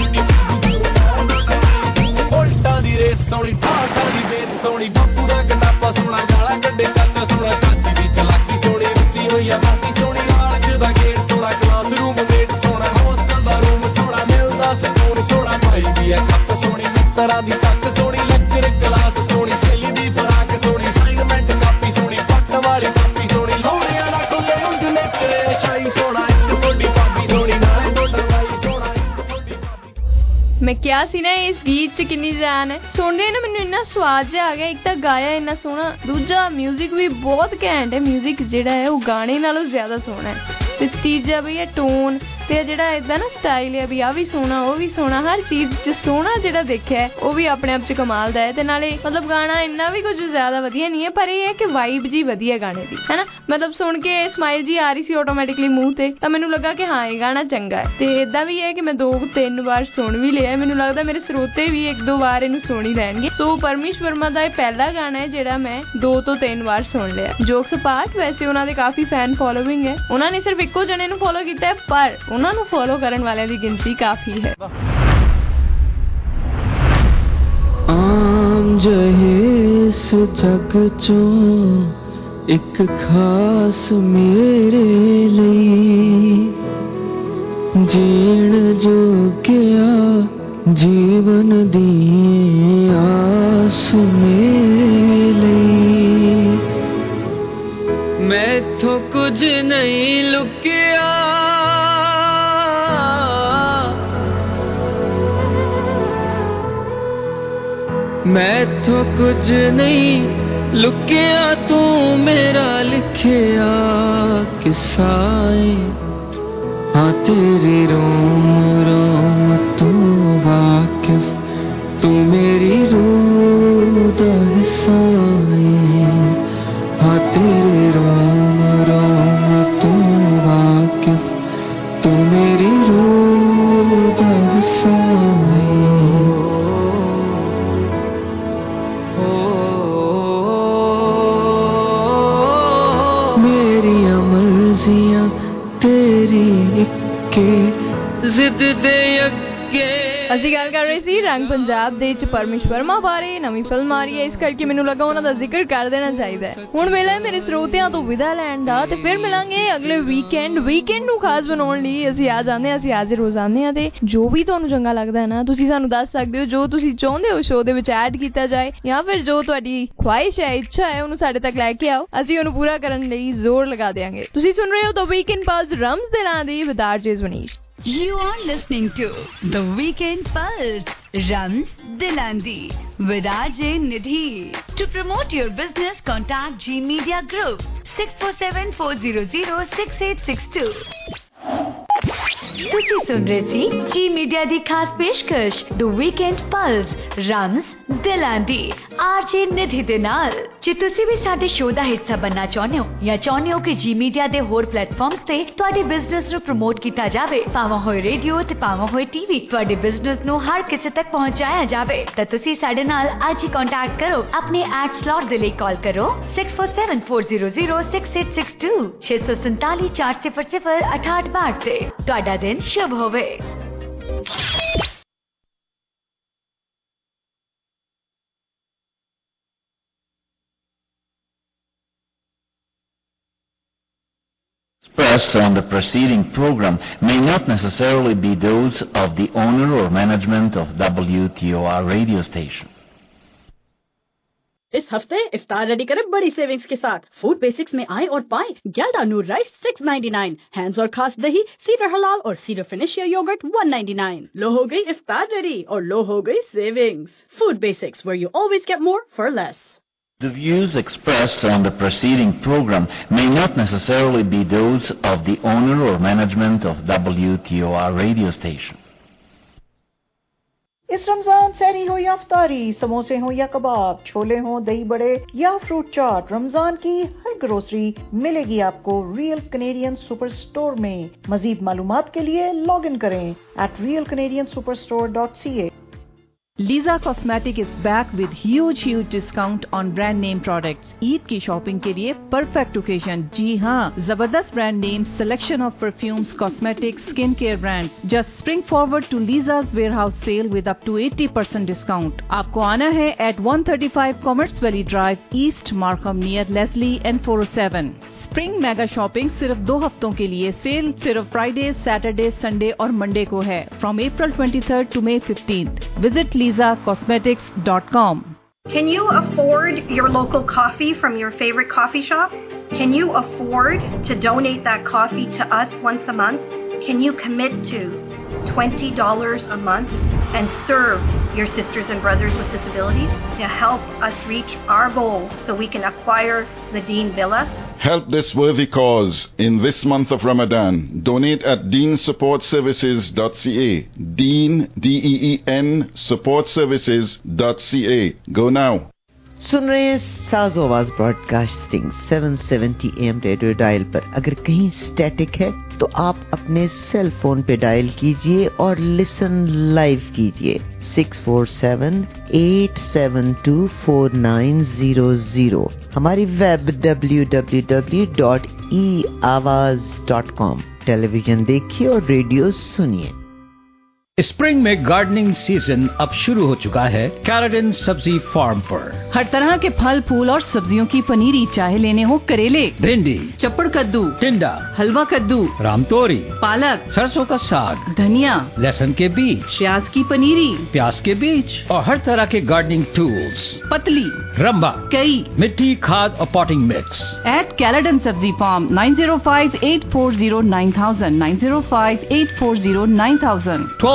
ਉਲਟਾਂ ਦੀ ਰੇਸ ਸੋਹਣੀ, ਠਾਠਾਂ ਦੀ ਵੇਚ ਸੋਹਣੀ, ਬਾਪੂ ਦਾ ਗੰਡਾਪਾ ਸੋਹਣਾ, ਗਾਲਾਂ ਕੱਢੇ ਚਾਚਾ ਸੋਹਣਾ। ਚਾਚੀ ਦੀ ਚਲਾਕੀ ਸੋਹਣੀ, ਰੱਸੀ ਹੋਈ ਆ ਬਾਤੀ ਸੋਹਣੀ, ਆਲਜ ਦਾ ਗੇਟ ਸੋਹਣਾ, ਕਲਾਸਰੂਮ ਗੇਟ ਸੋਹਣਾ, ਹੋਸਟਲ ਦਾ ਰੂਮ ਸੋਹਣਾ, ਮਿਲਦਾ ਸਕੂਨ ਸੋਹਣਾ। ਭਾਈ ਦੀ ਹੈ ਕੱਪ ਸੋਹਣੀ, ਮਿੱਤਰਾਂ ਦੀ ਤੱਕ ਸੋਹਣੀ, ਲੈਕਚਰ ਕਲਾਸ ਸੋਹਣੀ, ਸਹੇਲੀ ਦੀ ਫਰਾਕ ਸੋਹਣੀ, ਅਸਾਈਨਮੈਂਟ ਕਾਪੀ ਸੋਹਣੀ, ਪੱਟ ਵਾਲੀ ਕਾਪੀ ਸੋਹਣੀ, ਲੋਹੜੀਆਂ ਦਾ ਖੁੱਲੇ ਉਂਝ ਨਿਕਲੇ ਸ਼ਾਈ ਸੋਹਣਾ। ਇੱਕ ਤੁਹਾਡੀ ਭਾਬੀ ਸੋਹਣੀ ਨਾਲੇ ਤੁਹਾਡਾ ਭਾਈ ਸੋਹਣਾ। मैं क्या सी ना इस गीत च किन्नी जान है, सुनदे ना मैनूं इन्ना स्वाद जिहा आ गया। एक तां गाया इन्ना सोहना, दूजा म्यूजिक भी बहुत घैंट है। म्यूजिक जिहड़ा है वो गाने नालों ज्यादा सोहना है। ते तीजा भैया टोन ते जिहड़ा इदा ना स्टाइल है भी, आ भी सोहना वो भी सोहना, हर चीज च सोहना जिहड़ा देखिया है वो भी अपने आप च कमाल दा है। ते नाले मतलब गाना इन्ना भी कुछ ज्यादा वधिया नहीं है, पर ये है कि वाइब जी वधिया गाने दी है ना। मतलब सुन के स्माइल जी आ रही सी ऑटोमैटिकली मूंह ते, तां मैनूं लगा कि हाँ ये गाना चंगा है। ते इदां भी है कि मैं 2-3 बार सुन भी लिया, मैनूं लगदा मेरे श्रोते भी 1-2 बार इहनूं सुन ही लैणगे। सो परमेश वर्मा दा पहला गाना है जिहड़ा मैं 2 ਤੋਂ 3 बार सुन लिया। जोक्स अपार्ट, वैसे उन्हां दे काफी फैन फॉलोइंग है। उन्हां ने सिर्फ इक्को जने नूं फॉलो कीता है, पर उन्हां नूं फॉलो करन वालियां दी गिनती काफी है। आम जहे इस जग चों एक खास मेरे लिए, जीण जोगिया जीवन दी आस मेरे लिए। मैथों कुछ नहीं लुकिया, मैथों कुछ नहीं लुकिया, तू मेरा लिखिया किस्सा है। हाँ तेरी रोम रोम तू वाकिफ, तू मेरी रूह दा हिस्सा है। हाँ तेरे रोम रोम तू वाकिफ, तू मेरी रूह दा हिस्सा है। मेरियां मर्जियां तेरी इक्के जिद दे अगे। ਅਸੀਂ ਗੱਲ ਕਰ ਰਹੇ ਸੀ ਰੰਗ ਪੰਜਾਬ ਦੇ ਵਿੱਚ ਪਰਮੇਸ਼ ਵਰਮਾ ਬਾਰੇ। ਨਵੀਂ ਫਿਲਮ ਆ ਰਹੀ ਹੈ, ਇਸ ਕਰਕੇ ਮੈਨੂੰ ਲੱਗਾ ਉਹਨਾਂ ਦਾ ਜ਼ਿਕਰ ਕਰ ਦੇਣਾ ਚਾਹੀਦਾ ਹੈ। ਹੁਣ ਵੇਲਾ ਹੈ ਮੇਰੇ ਸਰੋਤਿਆਂ ਤੋਂ ਵਿਦਾ ਲੈਣ ਦਾ, ਤੇ ਫਿਰ ਮਿਲਾਂਗੇ ਅਗਲੇ ਵੀਕਐਂਡ ਨੂੰ ਖਾਸ ਬਣਾਉਣ ਲਈ ਅਸੀਂ ਆ ਜਾਂਦੇ ਹਾਂ, ਅਸੀਂ ਹਾਜ਼ਰ ਹੋ ਜਾਂਦੇ ਹਾਂ। ਤੇ ਜੋ ਵੀ ਤੁਹਾਨੂੰ ਚੰਗਾ ਲੱਗਦਾ ਹੈ ਨਾ, ਤੁਸੀਂ ਸਾਨੂੰ ਦੱਸ ਸਕਦੇ ਹੋ। ਜੋ ਤੁਸੀਂ ਚਾਹੁੰਦੇ ਹੋ ਸ਼ੋਅ ਦੇ ਵਿੱਚ ਐਡ ਕੀਤਾ ਜਾਏ, ਜਾਂ ਫਿਰ ਜੋ ਤੁਹਾਡੀ ਖੁਆਇਸ਼ ਹੈ, ਇੱਛਾ ਹੈ, ਉਹਨੂੰ ਸਾਡੇ ਤੱਕ ਲੈ ਕੇ ਆਓ, ਅਸੀਂ ਉਹਨੂੰ ਪੂਰਾ ਕਰਨ ਲਈ ਜ਼ੋਰ ਲਗਾ ਦੇਵਾਂਗੇ। ਤੁਸੀਂ ਸੁਣ ਰਹੇ ਹੋ ਦ ਵੀਕਐਂਡ ਪਲਸ ਰਮਜ਼ ਦੇ ਨਾਂ ਦੀ with RJ Zunish. You are listening to The Weekend Pulse, Rams Dilandi, with RJ Nidhi. To promote your business, contact G Media Group, 6474006862. ਤੁਸੀਂ ਸੁਣ ਰਹੇ ਸੀ ਜੀ ਮੀਡੀਆ ਦੀ ਖਾਸ ਪੇਸ਼ਕਸ਼ ਦ ਵੀਕਐਂਡ ਪਲਸ ਰਮਜ਼ ਦਿਲਾਂ ਦੀ ਆਰਜੇ ਨਿਧੀ ਦੇ ਨਾਲ। ਜੇ ਤੁਸੀਂ ਵੀ ਸਾਡੇ ਸ਼ੋਅ ਦਾ ਹਿੱਸਾ ਬਣਨਾ ਚਾਹੁੰਦੇ ਹੋ ਜਾਂ ਚਾਹੁੰਦੇ ਹੋ ਕਿ ਜੀ ਮੀਡੀਆ ਦੇ ਹੋਰ ਪਲੇਟਫਾਰਮਸ ਤੇ ਤੁਹਾਡੇ ਬਿਜ਼ਨਸ ਨੂੰ ਪ੍ਰਮੋਟ ਕੀਤਾ ਜਾਵੇ, ਭਾਵੇਂ ਹੋਏ ਰੇਡੀਓ ਤੇ ਭਾਵੇਂ ਹੋਏ ਟੀਵੀ, ਤੁਹਾਡੇ ਬਿਜ਼ਨਸ ਨੂੰ ਹਰ ਕਿਸੇ ਤੱਕ ਪਹੁੰਚਾਇਆ ਜਾਵੇ, ਤਾਂ ਤੁਸੀਂ ਸਾਡੇ ਨਾਲ ਅੱਜ ਹੀ ਕੰਟੈਕਟ ਕਰੋ। ਆਪਣੇ ਐਡ ਸਲੌਟ ਦੇ ਲਈ ਕਾਲ ਕਰੋ 6474006862 647 400 6862 ਤੇ। ਤੁਹਾਡਾ ਦਿਨ शुभ होवे। Expressed on the preceding program may not necessarily be those of the owner or management of WTOR radio station. इस हफ्ते इफ्तार रेडी करें बड़ी सेविंग्स के साथ। फूड बेसिक्स में आए और पाएं ग्याल्डा नूर राइस 6.99, हैंड्स और खास दही, सीडर हलाल और सीडर फिनिशिया योगर्ट 1.99। लो हो गई इफ्तार रेडी और लो हो गई savings. Food Basics, where you always get more for less. The views expressed on the preceding program may not necessarily be those of the owner or management of WTOR radio station. इस रमजान सहरी हो या अफ्तारी, समोसे हो या कबाब, छोले हो, दही बड़े या फ्रूट चाट, रमजान की हर ग्रोसरी मिलेगी आपको रियल कैनेडियन सुपर स्टोर में। मजीद मालूमात के लिए लॉग इन करें @realcanadiansuperstore.ca। Liza Cosmetic is back with huge discount on brand name products. Eid की शॉपिंग के लिए परफेक्ट ओकेजन। जी हाँ, जबरदस्त brand name, selection of perfumes, cosmetics, skin care brands. Just spring forward to Liza's warehouse sale with up to 80% discount. आपको आना है at 135 Commerce Valley Drive, East Markham, near Leslie and 407। Spring mega shopping सिर्फ 2 हफ्तों के लिए। सेल सिर्फ फ्राइडे, सैटरडे, संडे और मंडे को है, from April 23rd to May 15th। Visit LizaCosmetics.com। Can you afford your local coffee from your favorite coffee shop? Can you afford to donate that coffee to us once a month? Can you commit to $20 a month and serve your sisters and brothers with disabilities to help us reach our goal so we can acquire the Deen Villa. Help this worthy cause in this month of Ramadan. Donate at deenSupportServices.ca. Deen, D-E-E-N, supportservices.ca. Go now. सुन रहे हैं साज़ो आवाज ब्रॉडकास्टिंग 770 AM रेडियो डायल पर। अगर कहीं स्टैटिक है तो आप अपने सेल फोन पे डायल कीजिए और लिसन लाइव कीजिए 647-872-4900। हमारी वेब www.eawaz.com। टेलीविजन देखिए और रेडियो सुनिए। स्प्रिंग में गार्डनिंग सीजन अब शुरू हो चुका है कैराडन सब्जी फार्म पर। हर तरह के फल फूल और सब्जियों की पनीरी, चाहे लेने हो करेले, भिंडी, चप्पड़ कद्दू, टिंडा, हलवा कद्दू, रामतोरी, पालक, सरसों का साग, धनिया, लहसुन के बीज, प्याज की पनीरी, प्याज के बीज और हर तरह के गार्डनिंग टूल्स, पतली, रंबा, कई, मिट्टी, खाद और पॉटिंग मिक्स। एट कैराडन सब्जी फार्म 905-840-9000 905-840-9000।